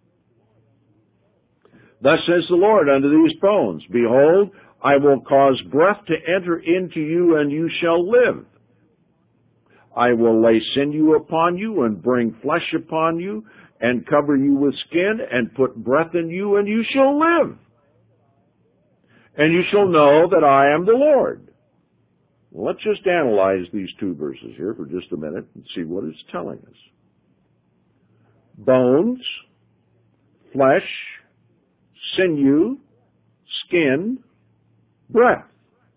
Thus says the Lord unto these bones, behold, I will cause breath to enter into you, and you shall live. I will lay sinew upon you, and bring flesh upon you, and cover you with skin, and put breath in you, and you shall live. and you shall know that I am the Lord. Well, let's just analyze these two verses here for just a minute and see what it's telling us. Bones, flesh, sinew, skin, breath.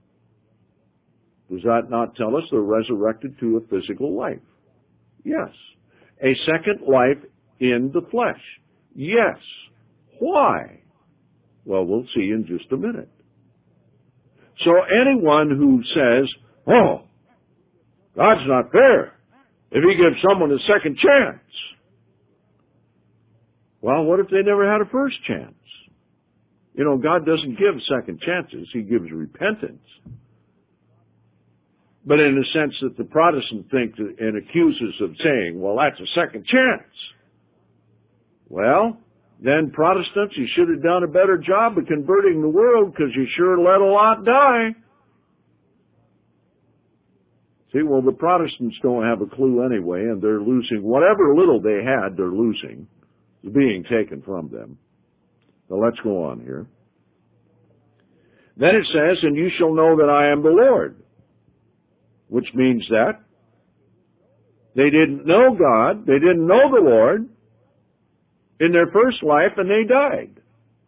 Does that not tell us they're resurrected to a physical life? Yes. A second life in the flesh? Yes. Why? Well, we'll see in just a minute. So anyone who says, oh, God's not fair if He gives someone a second chance. Well, what if they never had a first chance? You know, God doesn't give second chances. He gives repentance. But in the sense that the Protestant thinks and accuses of saying, well, that's a second chance. Well, then Protestants, you should have done a better job of converting the world because you sure let a lot die. See, well, the Protestants don't have a clue anyway, and they're losing whatever little they had, they're losing. It's being taken from them. Now let's go on here. Then it says, and you shall know that I am the Lord, which means that they didn't know God, they didn't know the Lord in their first life, and they died.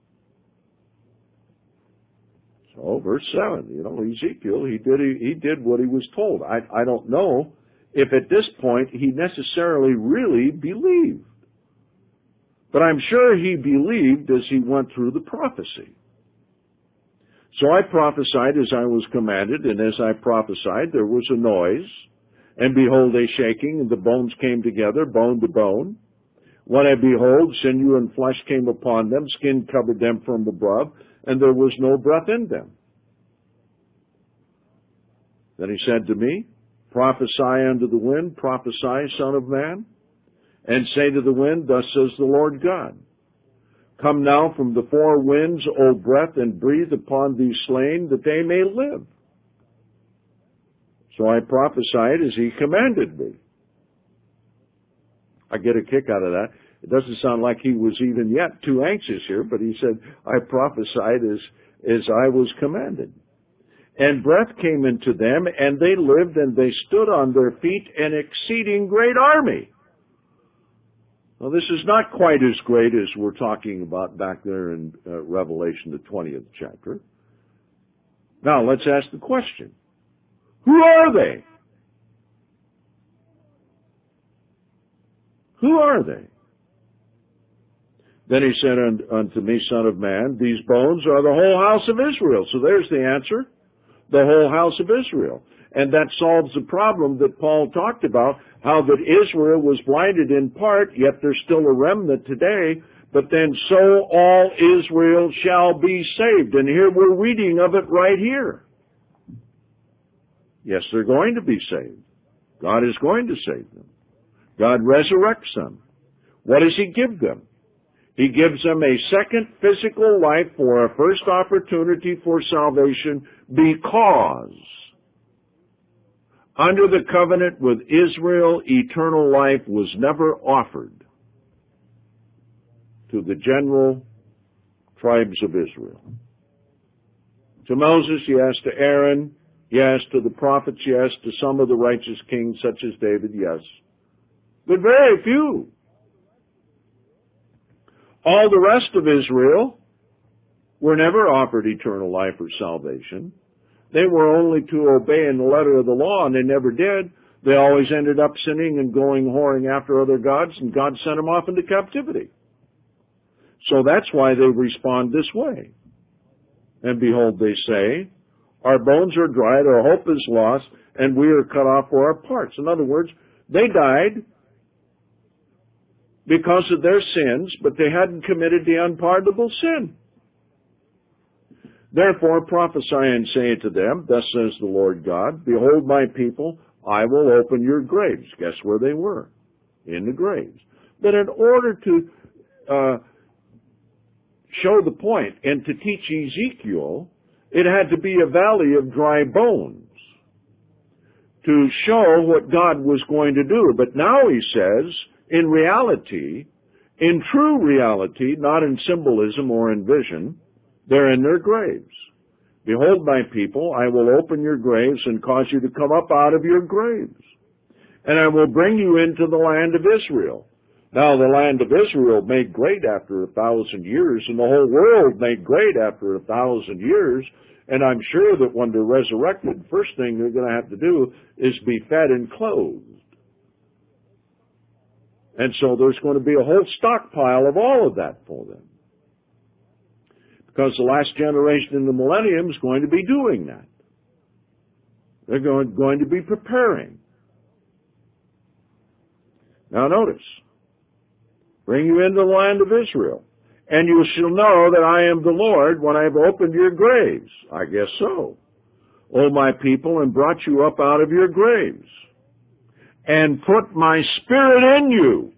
So, verse seven, you know, Ezekiel, he did he, he did what he was told. I, I don't know if at this point he necessarily really believed. But I'm sure he believed as he went through the prophecy. So I prophesied as I was commanded, and as I prophesied, there was a noise, and behold, a shaking, and the bones came together, bone to bone. When I behold, sinew and flesh came upon them, skin covered them from above, and there was no breath in them. Then he said to me, prophesy unto the wind, prophesy, Son of man, and say to the wind, thus says the Lord God, come now from the four winds, O breath, and breathe upon these slain, that they may live. So I prophesied as he commanded me. I get a kick out of that. It doesn't sound like he was even yet too anxious here, but he said, I prophesied as, as I was commanded. And breath came into them, and they lived, and they stood on their feet, an exceeding great army. Well, this is not quite as great as we're talking about back there in uh, Revelation, the twentieth chapter. Now, let's ask the question. Who are they? Who are they? Then he said unto me, Son of man, these bones are the whole house of Israel. So there's the answer. The whole house of Israel. And that solves the problem that Paul talked about, how that Israel was blinded in part, yet there's still a remnant today, but then so all Israel shall be saved. And here we're reading of it right here. Yes, they're going to be saved. God is going to save them. God resurrects them. What does He give them? He gives them a second physical life for a first opportunity for salvation because under the covenant with Israel, eternal life was never offered to the general tribes of Israel. To Moses, yes. To Aaron, yes. To the prophets, yes. To some of the righteous kings such as David, yes. But very few. All the rest of Israel were never offered eternal life or salvation. They were only to obey in the letter of the law, and they never did. They always ended up sinning and going whoring after other gods, and God sent them off into captivity. So that's why they respond this way. And behold, they say, our bones are dried, our hope is lost, and we are cut off for our parts. In other words, they died because of their sins, but they hadn't committed the unpardonable sin. Therefore prophesy and say to them, thus says the Lord God, behold my people, I will open your graves. Guess where they were? In the graves. But in order to uh, show the point and to teach Ezekiel, it had to be a valley of dry bones to show what God was going to do. But now he says, in reality, in true reality, not in symbolism or in vision, they're in their graves. Behold, my people, I will open your graves and cause you to come up out of your graves. And I will bring you into the land of Israel. Now the land of Israel made great after a thousand years, and the whole world made great after a thousand years. And I'm sure that when they're resurrected, first thing they're going to have to do is be fed and clothed. And so there's going to be a whole stockpile of all of that for them. Because the last generation in the millennium is going to be doing that. They're going, going to be preparing. Now notice, bring you into the land of Israel, and you shall know that I am the Lord when I have opened your graves. I guess so. O my people, and brought you up out of your graves, and put my spirit in you.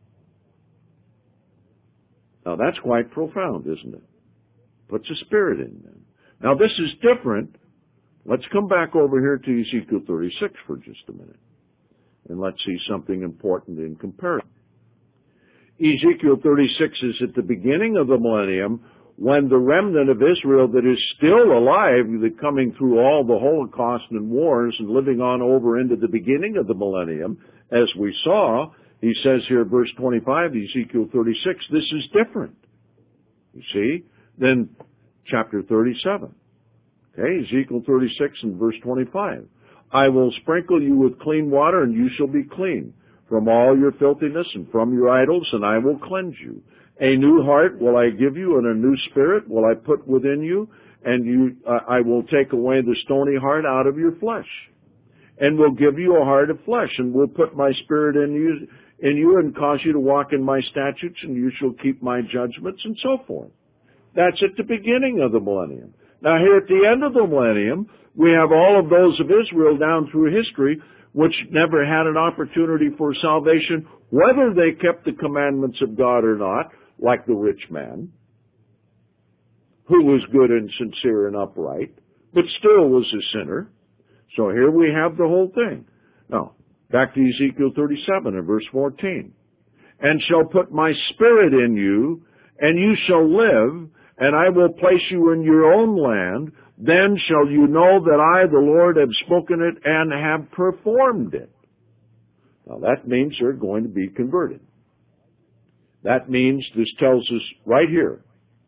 Now that's quite profound, isn't it? Puts a spirit in them. Now this is different. Let's come back over here to Ezekiel thirty-six for just a minute. And let's see something important in comparison. Ezekiel thirty-six is at the beginning of the millennium, when the remnant of Israel that is still alive, that coming through all the Holocaust and wars and living on over into the beginning of the millennium, as we saw, he says here, verse twenty-five, Ezekiel thirty-six, this is different, you see, than chapter thirty-seven. Okay, Ezekiel thirty-six and verse twenty-five. I will sprinkle you with clean water, and you shall be clean from all your filthiness and from your idols, and I will cleanse you. A new heart will I give you, and a new spirit will I put within you, and you, uh, I will take away the stony heart out of your flesh, and will give you a heart of flesh, and will put my spirit in you, in you, and cause you to walk in my statutes, and you shall keep my judgments, and so forth. That's at the beginning of the millennium. Now here at the end of the millennium, we have all of those of Israel down through history which never had an opportunity for salvation, whether they kept the commandments of God or not, like the rich man, who was good and sincere and upright, but still was a sinner. So here we have the whole thing. Now, back to Ezekiel thirty-seven and verse fourteen. And shall put my spirit in you, and you shall live, and I will place you in your own land. Then shall you know that I, the Lord, have spoken it and have performed it. Now that means they're going to be converted. That means, this tells us right here,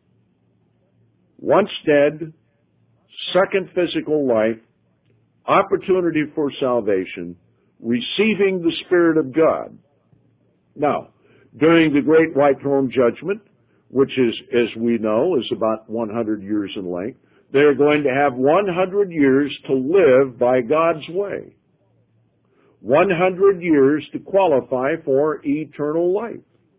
once dead, second physical life, opportunity for salvation, receiving the Spirit of God. Now, during the Great White Throne Judgment, which is, as we know, is about one hundred years in length, they're going to have one hundred years to live by God's way. one hundred years to qualify for eternal life.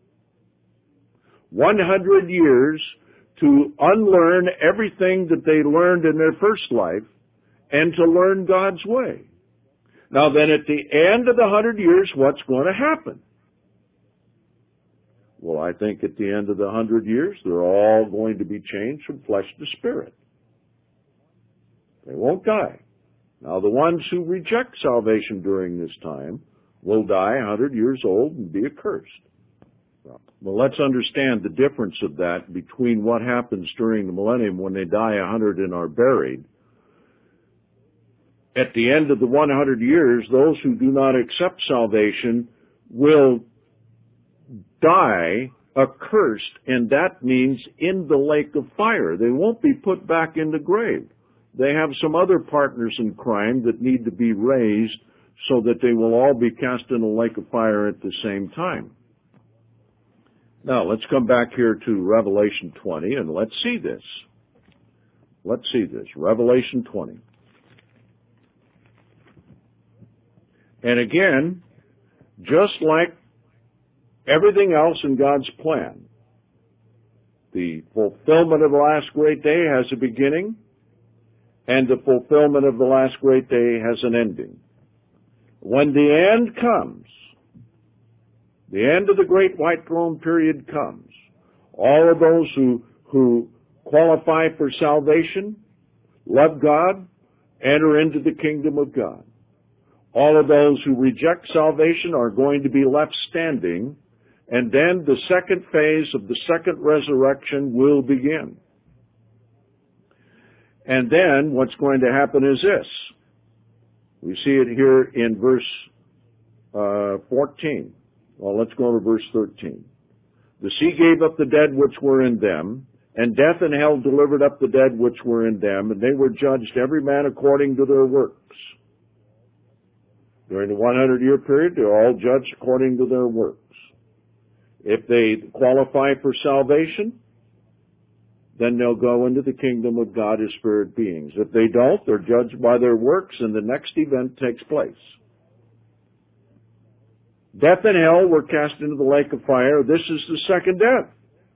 one hundred years to unlearn everything that they learned in their first life and to learn God's way. Now then, at the end of the one hundred years, what's going to happen? Well, I think at the end of the one hundred years, they're all going to be changed from flesh to spirit. They won't die. Now, the ones who reject salvation during this time will die one hundred years old and be accursed. Well, let's understand the difference of that between what happens during the millennium when they die one hundred and are buried. At the end of the one hundred years, those who do not accept salvation will die accursed, and that means in the lake of fire. They won't be put back in the grave. They have some other partners in crime that need to be raised so that they will all be cast in the lake of fire at the same time. Now, let's come back here to Revelation twenty, and let's see this. Let's see this. Revelation twenty. And again, just like everything else in God's plan, the fulfillment of the last great day has a beginning, and the fulfillment of the last great day has an ending. When the end comes, the end of the great white throne period comes, all of those who, who qualify for salvation, love God, enter into the kingdom of God. All of those who reject salvation are going to be left standing, and then the second phase of the second resurrection will begin. And then what's going to happen is this. We see it here in verse uh, fourteen. Well, let's go to verse thirteen. The sea gave up the dead which were in them, and death and hell delivered up the dead which were in them, and they were judged every man according to their works. During the one hundred year period, they're all judged according to their works. If they qualify for salvation, then they'll go into the kingdom of God as spirit beings. If they don't, they're judged by their works, and the next event takes place. Death and hell were cast into the lake of fire. This is the second death.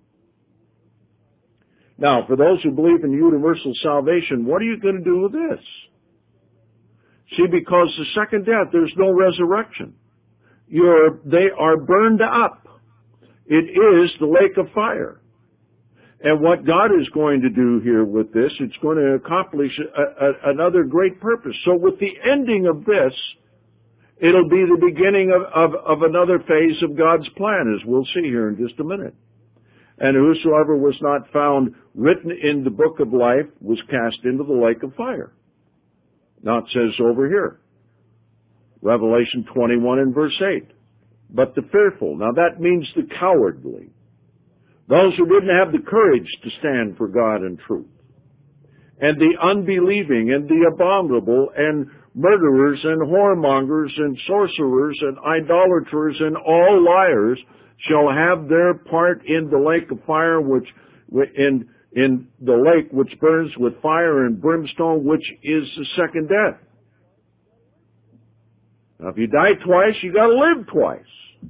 Now, for those who believe in universal salvation, what are you going to do with this? See, because the second death, there's no resurrection. You're, they are burned up. It is the lake of fire. And what God is going to do here with this, it's going to accomplish a, a, another great purpose. So with the ending of this, it'll be the beginning of, of, of another phase of God's plan, as we'll see here in just a minute. And whosoever was not found written in the book of life was cast into the lake of fire. Now it says over here, Revelation twenty-one and verse eight, but the fearful. Now that means the cowardly. Those who didn't have the courage to stand for God and truth. And the unbelieving and the abominable and murderers and whoremongers and sorcerers and idolaters and all liars shall have their part in the lake of fire, which in in the lake which burns with fire and brimstone, which is the second death. Now, if you die twice, you got to live twice.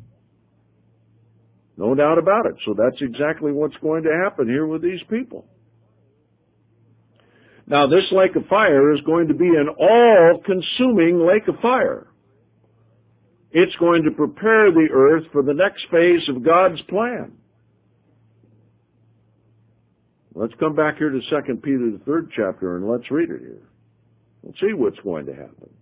No doubt about it. So that's exactly what's going to happen here with these people. Now, this lake of fire is going to be an all-consuming lake of fire. It's going to prepare the earth for the next phase of God's plan. Let's come back here to Second Peter, the third chapter, and let's read it here. We'll see what's going to happen.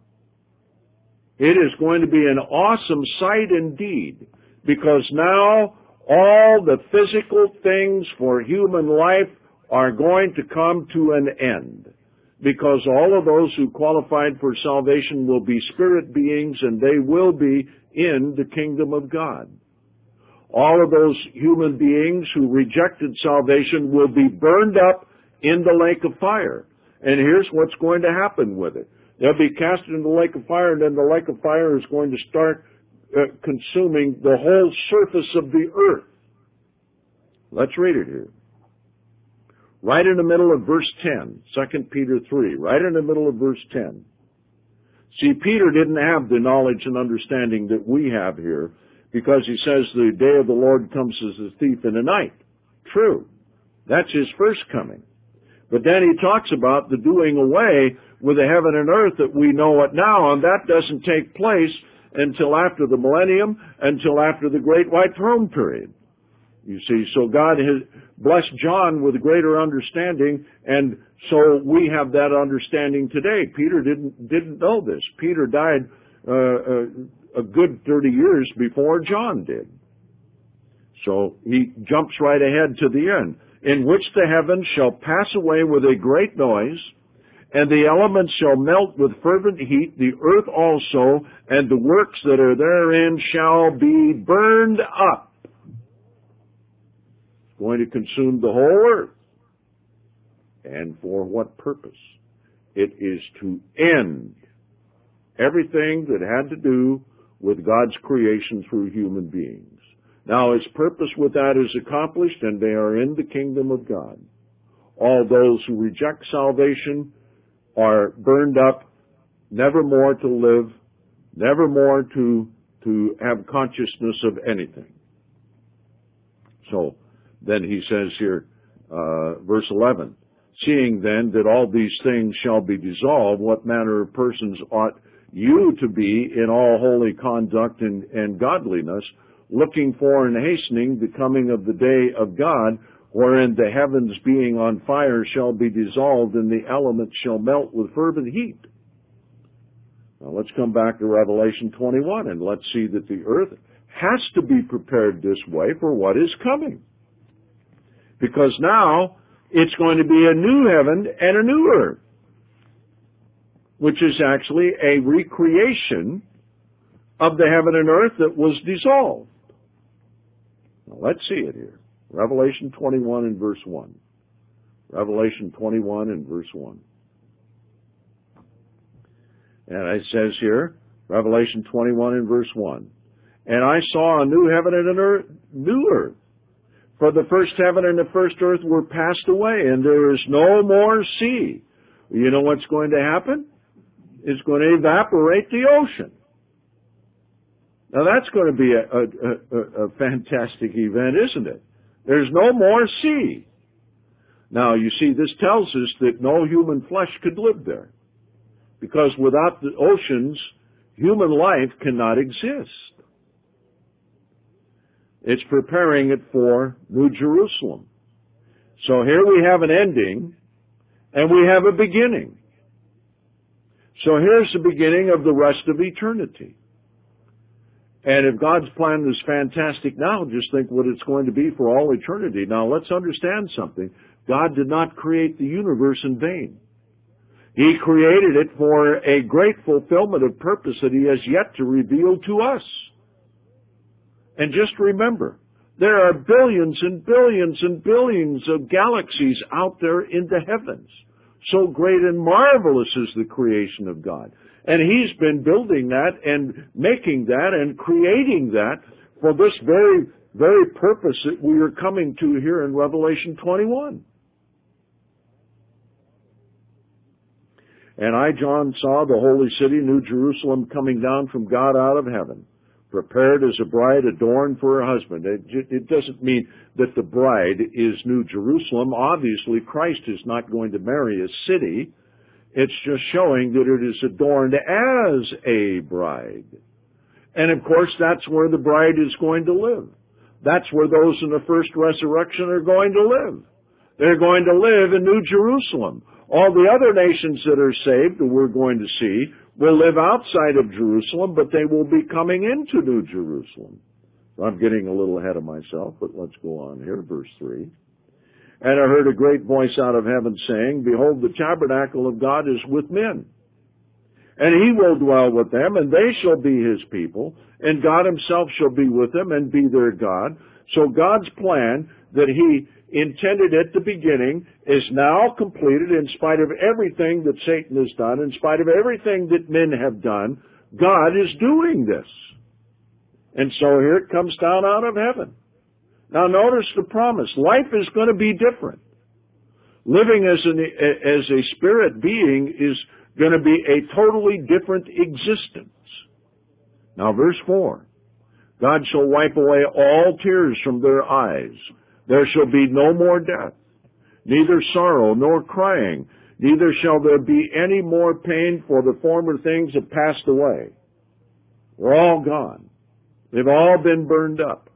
It is going to be an awesome sight indeed, because now all the physical things for human life are going to come to an end, because all of those who qualified for salvation will be spirit beings, and they will be in the kingdom of God. All of those human beings who rejected salvation will be burned up in the lake of fire. And here's what's going to happen with it. They'll be cast into the lake of fire, and then the lake of fire is going to start uh, consuming the whole surface of the earth. Let's read it here. Right in the middle of verse ten, Second Peter three, right in the middle of verse ten. See, Peter didn't have the knowledge and understanding that we have here, because he says the day of the Lord comes as a thief in the night. True. That's his first coming. But then he talks about the doing away with the heaven and earth that we know it now, and that doesn't take place until after the millennium, until after the great white throne period. You see, so God has blessed John with greater understanding, and so we have that understanding today. Peter didn't didn't know this. Peter died uh, uh, a good thirty years before John did. So he jumps right ahead to the end, in which the heavens shall pass away with a great noise, and the elements shall melt with fervent heat, the earth also, and the works that are therein shall be burned up. It's going to consume the whole earth. And for what purpose? It is to end everything that had to do with God's creation through human beings. Now, his purpose with that is accomplished, and they are in the kingdom of God. All those who reject salvation are burned up, never more to live, never more to, to have consciousness of anything. So, then he says here, uh, verse eleven, seeing then that all these things shall be dissolved, what manner of persons ought you to be in all holy conduct and, and godliness, looking for and hastening the coming of the day of God, wherein the heavens being on fire shall be dissolved, and the elements shall melt with fervent heat. Now let's come back to Revelation twenty-one, and let's see that the earth has to be prepared this way for what is coming. Because now It's going to be a new heaven and a new earth, which is actually a recreation of the heaven and earth that was dissolved. Now, let's see it here. Revelation twenty-one and verse one. Revelation twenty-one and verse one. And it says here, Revelation twenty-one and verse one, and I saw a new heaven and a earth, new earth. For the first heaven and the first earth were passed away, and there is no more sea. You know what's going to happen? It's going to evaporate the ocean. Now that's going to be a, a, a, a fantastic event, isn't it? There's no more sea. Now you see, this tells us that no human flesh could live there, because without the oceans, human life cannot exist. It's preparing it for New Jerusalem. So here we have an ending, and we have a beginning. So here's the beginning of the rest of eternity. And if God's plan is fantastic now, just think what it's going to be for all eternity. Now let's understand something. God did not create the universe in vain. He created it for a great fulfillment of purpose that He has yet to reveal to us. And just remember, there are billions and billions and billions of galaxies out there in the heavens. So great and marvelous is the creation of God. And He's been building that and making that and creating that for this very, very purpose that we are coming to here in Revelation twenty-one. And I, John, saw the holy city, New Jerusalem, coming down from God out of heaven, prepared as a bride adorned for her husband. It, it doesn't mean that the bride is New Jerusalem. Obviously, Christ is not going to marry a city. It's just showing that it is adorned as a bride. And of course, that's where the bride is going to live. That's where those in the first resurrection are going to live. They're going to live in New Jerusalem. All the other nations that are saved, that we're going to see, will live outside of Jerusalem, but they will be coming into New Jerusalem. I'm getting a little ahead of myself, but let's go on here, verse three. And I heard a great voice out of heaven saying, Behold, the tabernacle of God is with men, and He will dwell with them, and they shall be His people, and God Himself shall be with them and be their God. So God's plan that He intended at the beginning is now completed in spite of everything that Satan has done, in spite of everything that men have done. God is doing this. And so here it comes down out of heaven. Now notice the promise. Life is going to be different. Living as, an, as a spirit being is going to be a totally different existence. Now verse four. God shall wipe away all tears from their eyes. There shall be no more death, neither sorrow nor crying, neither shall there be any more pain, for the former things have passed away. They're all gone. They've all been burned up.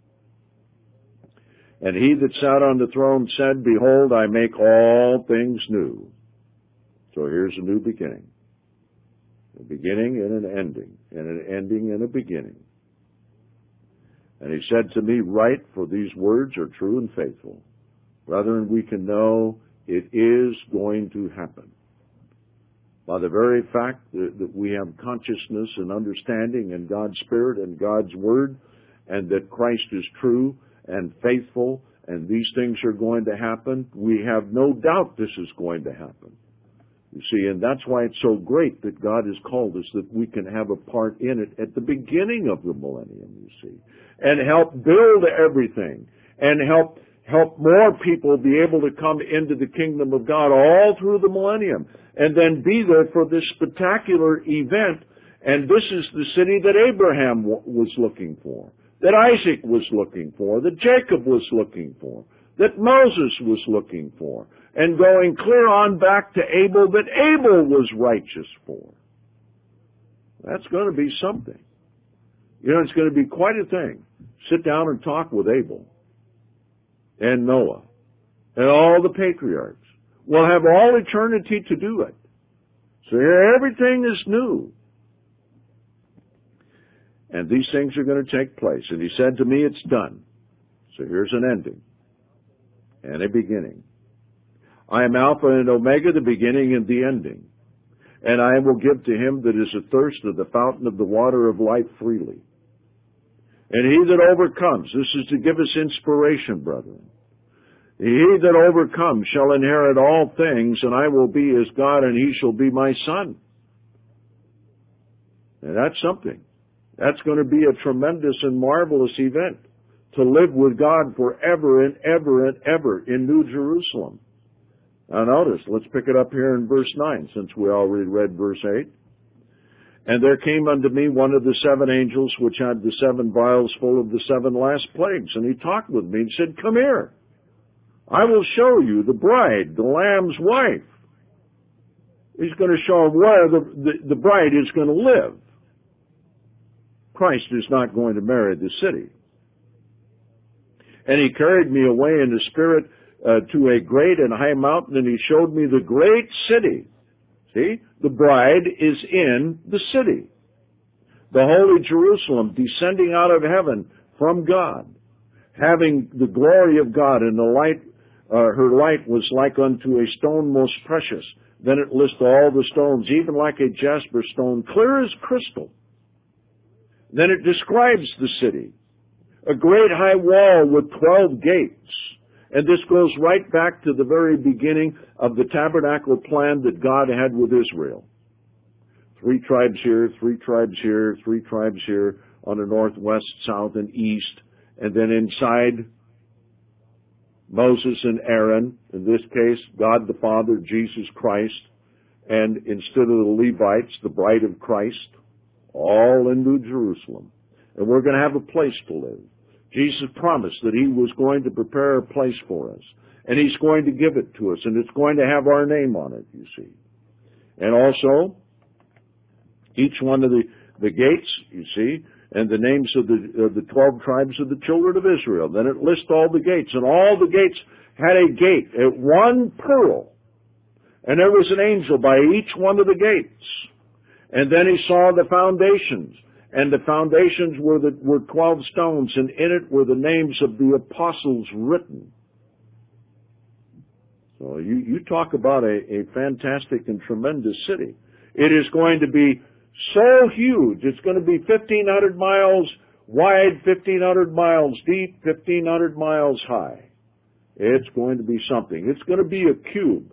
And He that sat on the throne said, Behold, I make all things new. So here's a new beginning. A beginning and an ending, and an ending and a beginning. And He said to me, Write, for these words are true and faithful. Brethren, we can know it is going to happen. By the very fact that, that we have consciousness and understanding in God's Spirit and God's Word, and that Christ is true and faithful, and these things are going to happen, we have no doubt this is going to happen. You see, and that's why it's so great that God has called us, that we can have a part in it at the beginning of the millennium, you see, and help build everything, and help help more people be able to come into the kingdom of God all through the millennium, and then be there for this spectacular event. And this is the city that Abraham w- was looking for, that Isaac was looking for, that Jacob was looking for, that Moses was looking for, and going clear on back to Abel, that Abel was righteous for. That's going to be something. You know, it's going to be quite a thing. Sit down and talk with Abel and Noah and all the patriarchs. We'll have all eternity to do it. So here everything is new. And these things are going to take place. And He said to me, It's done. So here's an ending and a beginning. I am Alpha and Omega, the beginning and the ending. And I will give to him that is athirst of the fountain of the water of life freely. And he that overcomes, this is to give us inspiration, brethren. He that overcomes shall inherit all things, and I will be his God, and he shall be my son. And that's something. That's going to be a tremendous and marvelous event, to live with God forever and ever and ever in New Jerusalem. Now notice, let's pick it up here in verse nine, since we already read verse eight. And there came unto me one of the seven angels, which had the seven vials full of the seven last plagues. And he talked with me and said, come here. I will show you the bride, the Lamb's wife. He's going to show him where the, the, the bride is going to live. Christ is not going to marry the city. And he carried me away in the spirit uh, to a great and high mountain, and he showed me the great city. See, the bride is in the city. The holy Jerusalem, descending out of heaven from God, having the glory of God, and the light, uh, her light was like unto a stone most precious. Then it lists all the stones, even like a jasper stone, clear as crystal. Then it describes the city. A great high wall with twelve gates. And this goes right back to the very beginning of the tabernacle plan that God had with Israel. Three tribes here, three tribes here, three tribes here on the northwest, south, and east. And then inside, Moses and Aaron, in this case, God the Father, Jesus Christ, and instead of the Levites, the bride of Christ, all in New Jerusalem. And we're going to have a place to live. Jesus promised that he was going to prepare a place for us. And he's going to give it to us. And it's going to have our name on it, you see. And also, each one of the, the gates, you see, and the names of the, of the twelve tribes of the children of Israel. Then it lists all the gates. And all the gates had a gate at one pearl. And there was an angel by each one of the gates. And then he saw the foundations. And the foundations were the, were twelve stones, and in it were the names of the apostles written. So you, you talk about a, a fantastic and tremendous city. It is going to be so huge. It's going to be fifteen hundred miles wide, fifteen hundred miles deep, fifteen hundred miles high. It's going to be something. It's going to be a cube.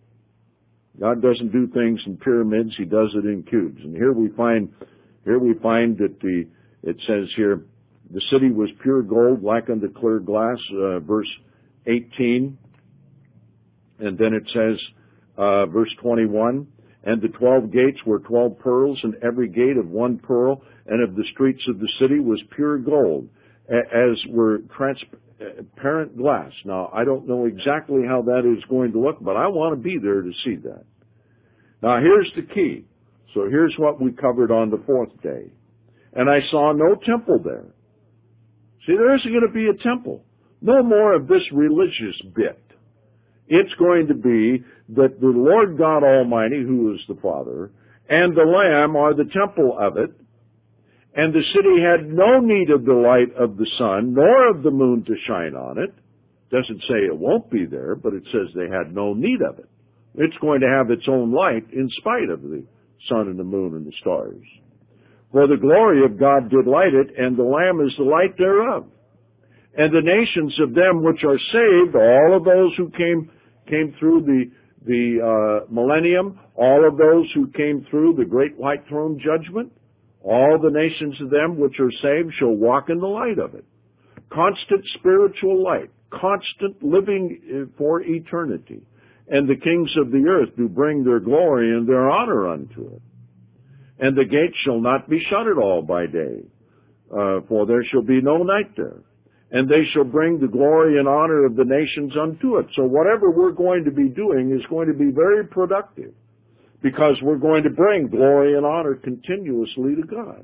God doesn't do things in pyramids. He does it in cubes. And here we find... Here we find that the, it says here, the city was pure gold, like unto clear glass, uh, verse eighteen. And then it says, uh, verse twenty-one, and the twelve gates were twelve pearls, and every gate of one pearl, and of the streets of the city was pure gold, as were transparent glass. Now, I don't know exactly how that is going to look, but I want to be there to see that. Now, here's the key. So here's what we covered on the fourth day. And I saw no temple there. See, there isn't going to be a temple. No more of this religious bit. It's going to be that the Lord God Almighty, who is the Father, and the Lamb are the temple of it. And the city had no need of the light of the sun, nor of the moon to shine on it. It doesn't say it won't be there, but it says they had no need of it. It's going to have its own light in spite of the sun and the moon and the stars. For the glory of God did light it, and the Lamb is the light thereof. And the nations of them which are saved, all of those who came came through the the uh, millennium, all of those who came through the great white throne judgment, all the nations of them which are saved shall walk in the light of it. Constant spiritual light, constant living for eternity. And the kings of the earth do bring their glory and their honor unto it. And the gates shall not be shut at all by day, uh, for there shall be no night there. And they shall bring the glory and honor of the nations unto it. So whatever we're going to be doing is going to be very productive, because we're going to bring glory and honor continuously to God.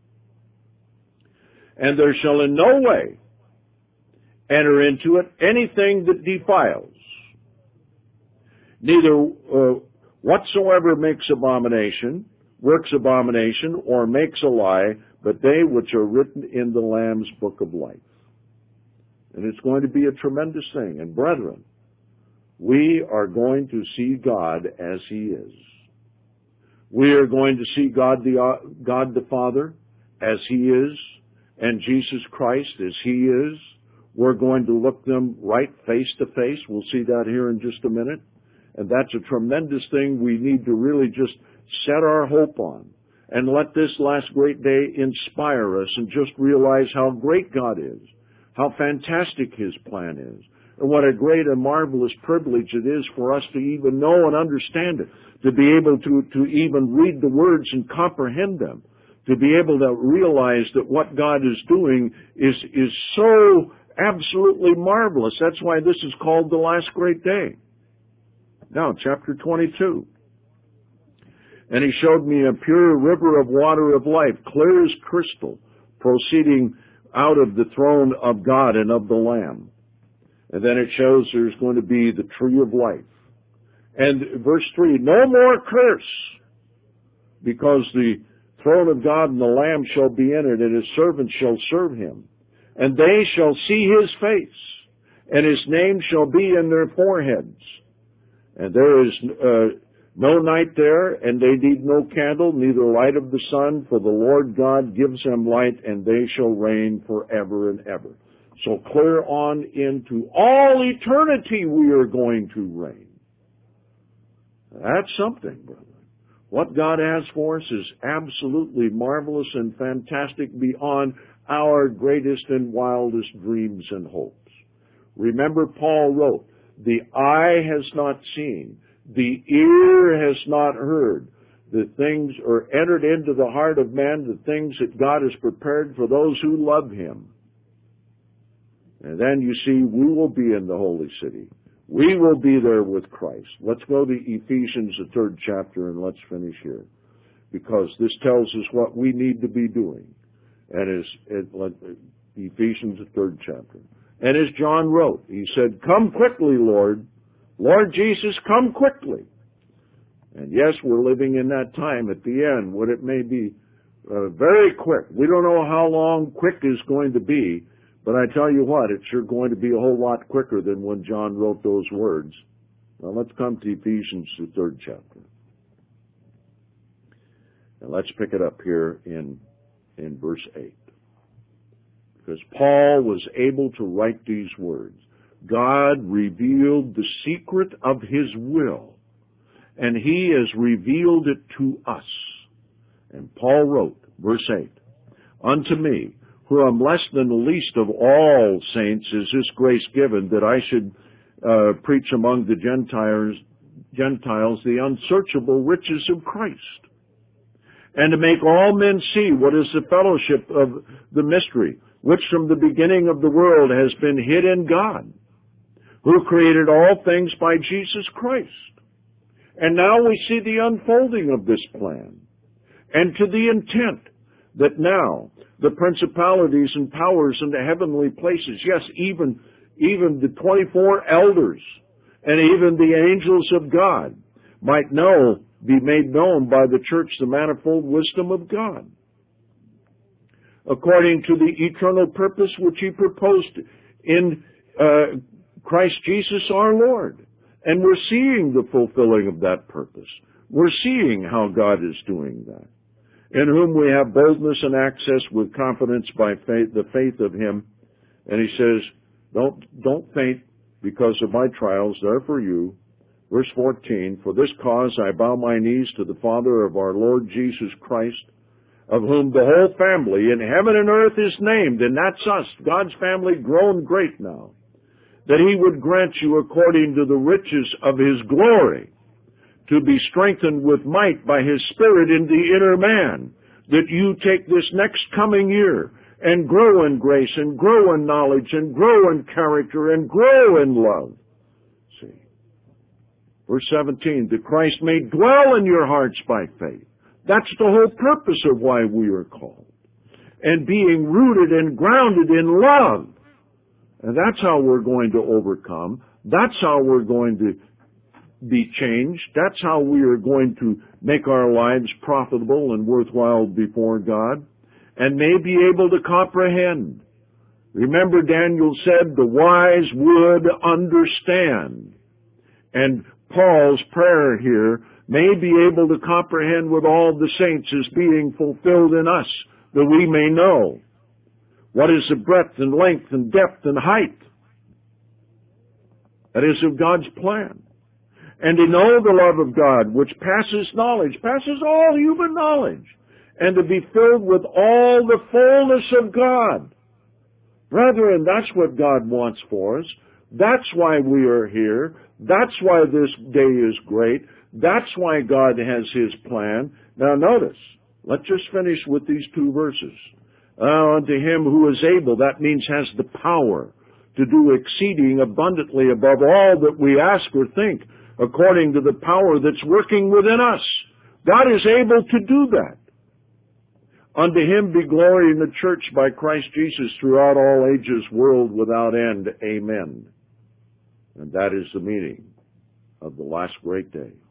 And there shall in no way enter into it anything that defiles, neither uh, whatsoever makes abomination, works abomination, or makes a lie, but they which are written in the Lamb's book of life. And it's going to be a tremendous thing. And brethren, We are going to see God as He is. We are going to see God the, uh, God the Father as He is, and Jesus Christ as He is. We're going to look them right face to face. We'll see that here in just a minute. And that's a tremendous thing we need to really just set our hope on. And let this last great day inspire us and just realize how great God is, how fantastic His plan is, and what a great and marvelous privilege it is for us to even know and understand it, to be able to, to even read the words and comprehend them, to be able to realize that what God is doing is, is so absolutely marvelous. That's why this is called the last great day. Now, chapter twenty-two. And He showed me a pure river of water of life, clear as crystal, proceeding out of the throne of God and of the Lamb. And then it shows there's going to be the tree of life. And verse three, no more curse, because the throne of God and the Lamb shall be in it, and His servants shall serve Him. And they shall see His face, and His name shall be in their foreheads. And there is uh, no night there, and they need no candle, neither light of the sun, for the Lord God gives them light, and they shall reign forever and ever. So clear on into all eternity we are going to reign. That's something, brother. What God has for us is absolutely marvelous and fantastic beyond our greatest and wildest dreams and hopes. Remember, Paul wrote, the eye has not seen, the ear has not heard, the things are entered into the heart of man, the things that God has prepared for those who love Him. And then you see, we will be in the holy city. We will be there with Christ. Let's go to Ephesians, the third chapter, and let's finish here, because this tells us what we need to be doing. And as it, Ephesians, the third chapter. And as John wrote, he said, come quickly, Lord. Lord Jesus, come quickly. And yes, we're living in that time at the end, when it may be uh, very quick. We don't know how long quick is going to be, but I tell you what, it's sure going to be a whole lot quicker than when John wrote those words. Now let's come to Ephesians, the third chapter. And let's pick it up here in, in verse eight. Because Paul was able to write these words. God revealed the secret of His will, and He has revealed it to us. And Paul wrote, verse eight, unto me, who am less than the least of all saints, is this grace given, that I should uh, preach among the Gentiles, Gentiles the unsearchable riches of Christ, and to make all men see what is the fellowship of the mystery, which from the beginning of the world has been hid in God, who created all things by Jesus Christ. And now we see the unfolding of this plan, and to the intent that now the principalities and powers in the heavenly places, yes, even, even the twenty-four elders and even the angels of God might know, be made known by the church the manifold wisdom of God, according to the eternal purpose which He proposed in uh, Christ Jesus our Lord. And we're seeing the fulfilling of that purpose. We're seeing how God is doing that, in whom we have boldness and access with confidence by faith, the faith of Him. And He says, don't, don't faint because of my trials, they're for you. Verse fourteen, for this cause I bow my knees to the Father of our Lord Jesus Christ, of whom the whole family in heaven and earth is named, and that's us, God's family grown great now, that He would grant you according to the riches of His glory, to be strengthened with might by His Spirit in the inner man, that you take this next coming year and grow in grace and grow in knowledge and grow in character and grow in love. See. Verse seventeen, that Christ may dwell in your hearts by faith. That's the whole purpose of why we are called. And being rooted and grounded in love. And that's how we're going to overcome. That's how we're going to be changed. That's how we are going to make our lives profitable and worthwhile before God, and may be able to comprehend. Remember, Daniel said the wise would understand. And Paul's prayer here may be able to comprehend with all the saints is being fulfilled in us, that we may know what is the breadth and length and depth and height. That is of God's plan. And to know the love of God, which passes knowledge, passes all human knowledge, and to be filled with all the fullness of God. Brethren, that's what God wants for us. That's why we are here. That's why this day is great. That's why God has His plan. Now notice, let's just finish with these two verses. Uh, unto Him who is able, that means has the power to do exceeding abundantly above all that we ask or think, according to the power that's working within us. God is able to do that. Unto Him be glory in the church by Christ Jesus throughout all ages, world without end. Amen. And that is the meaning of the last great day.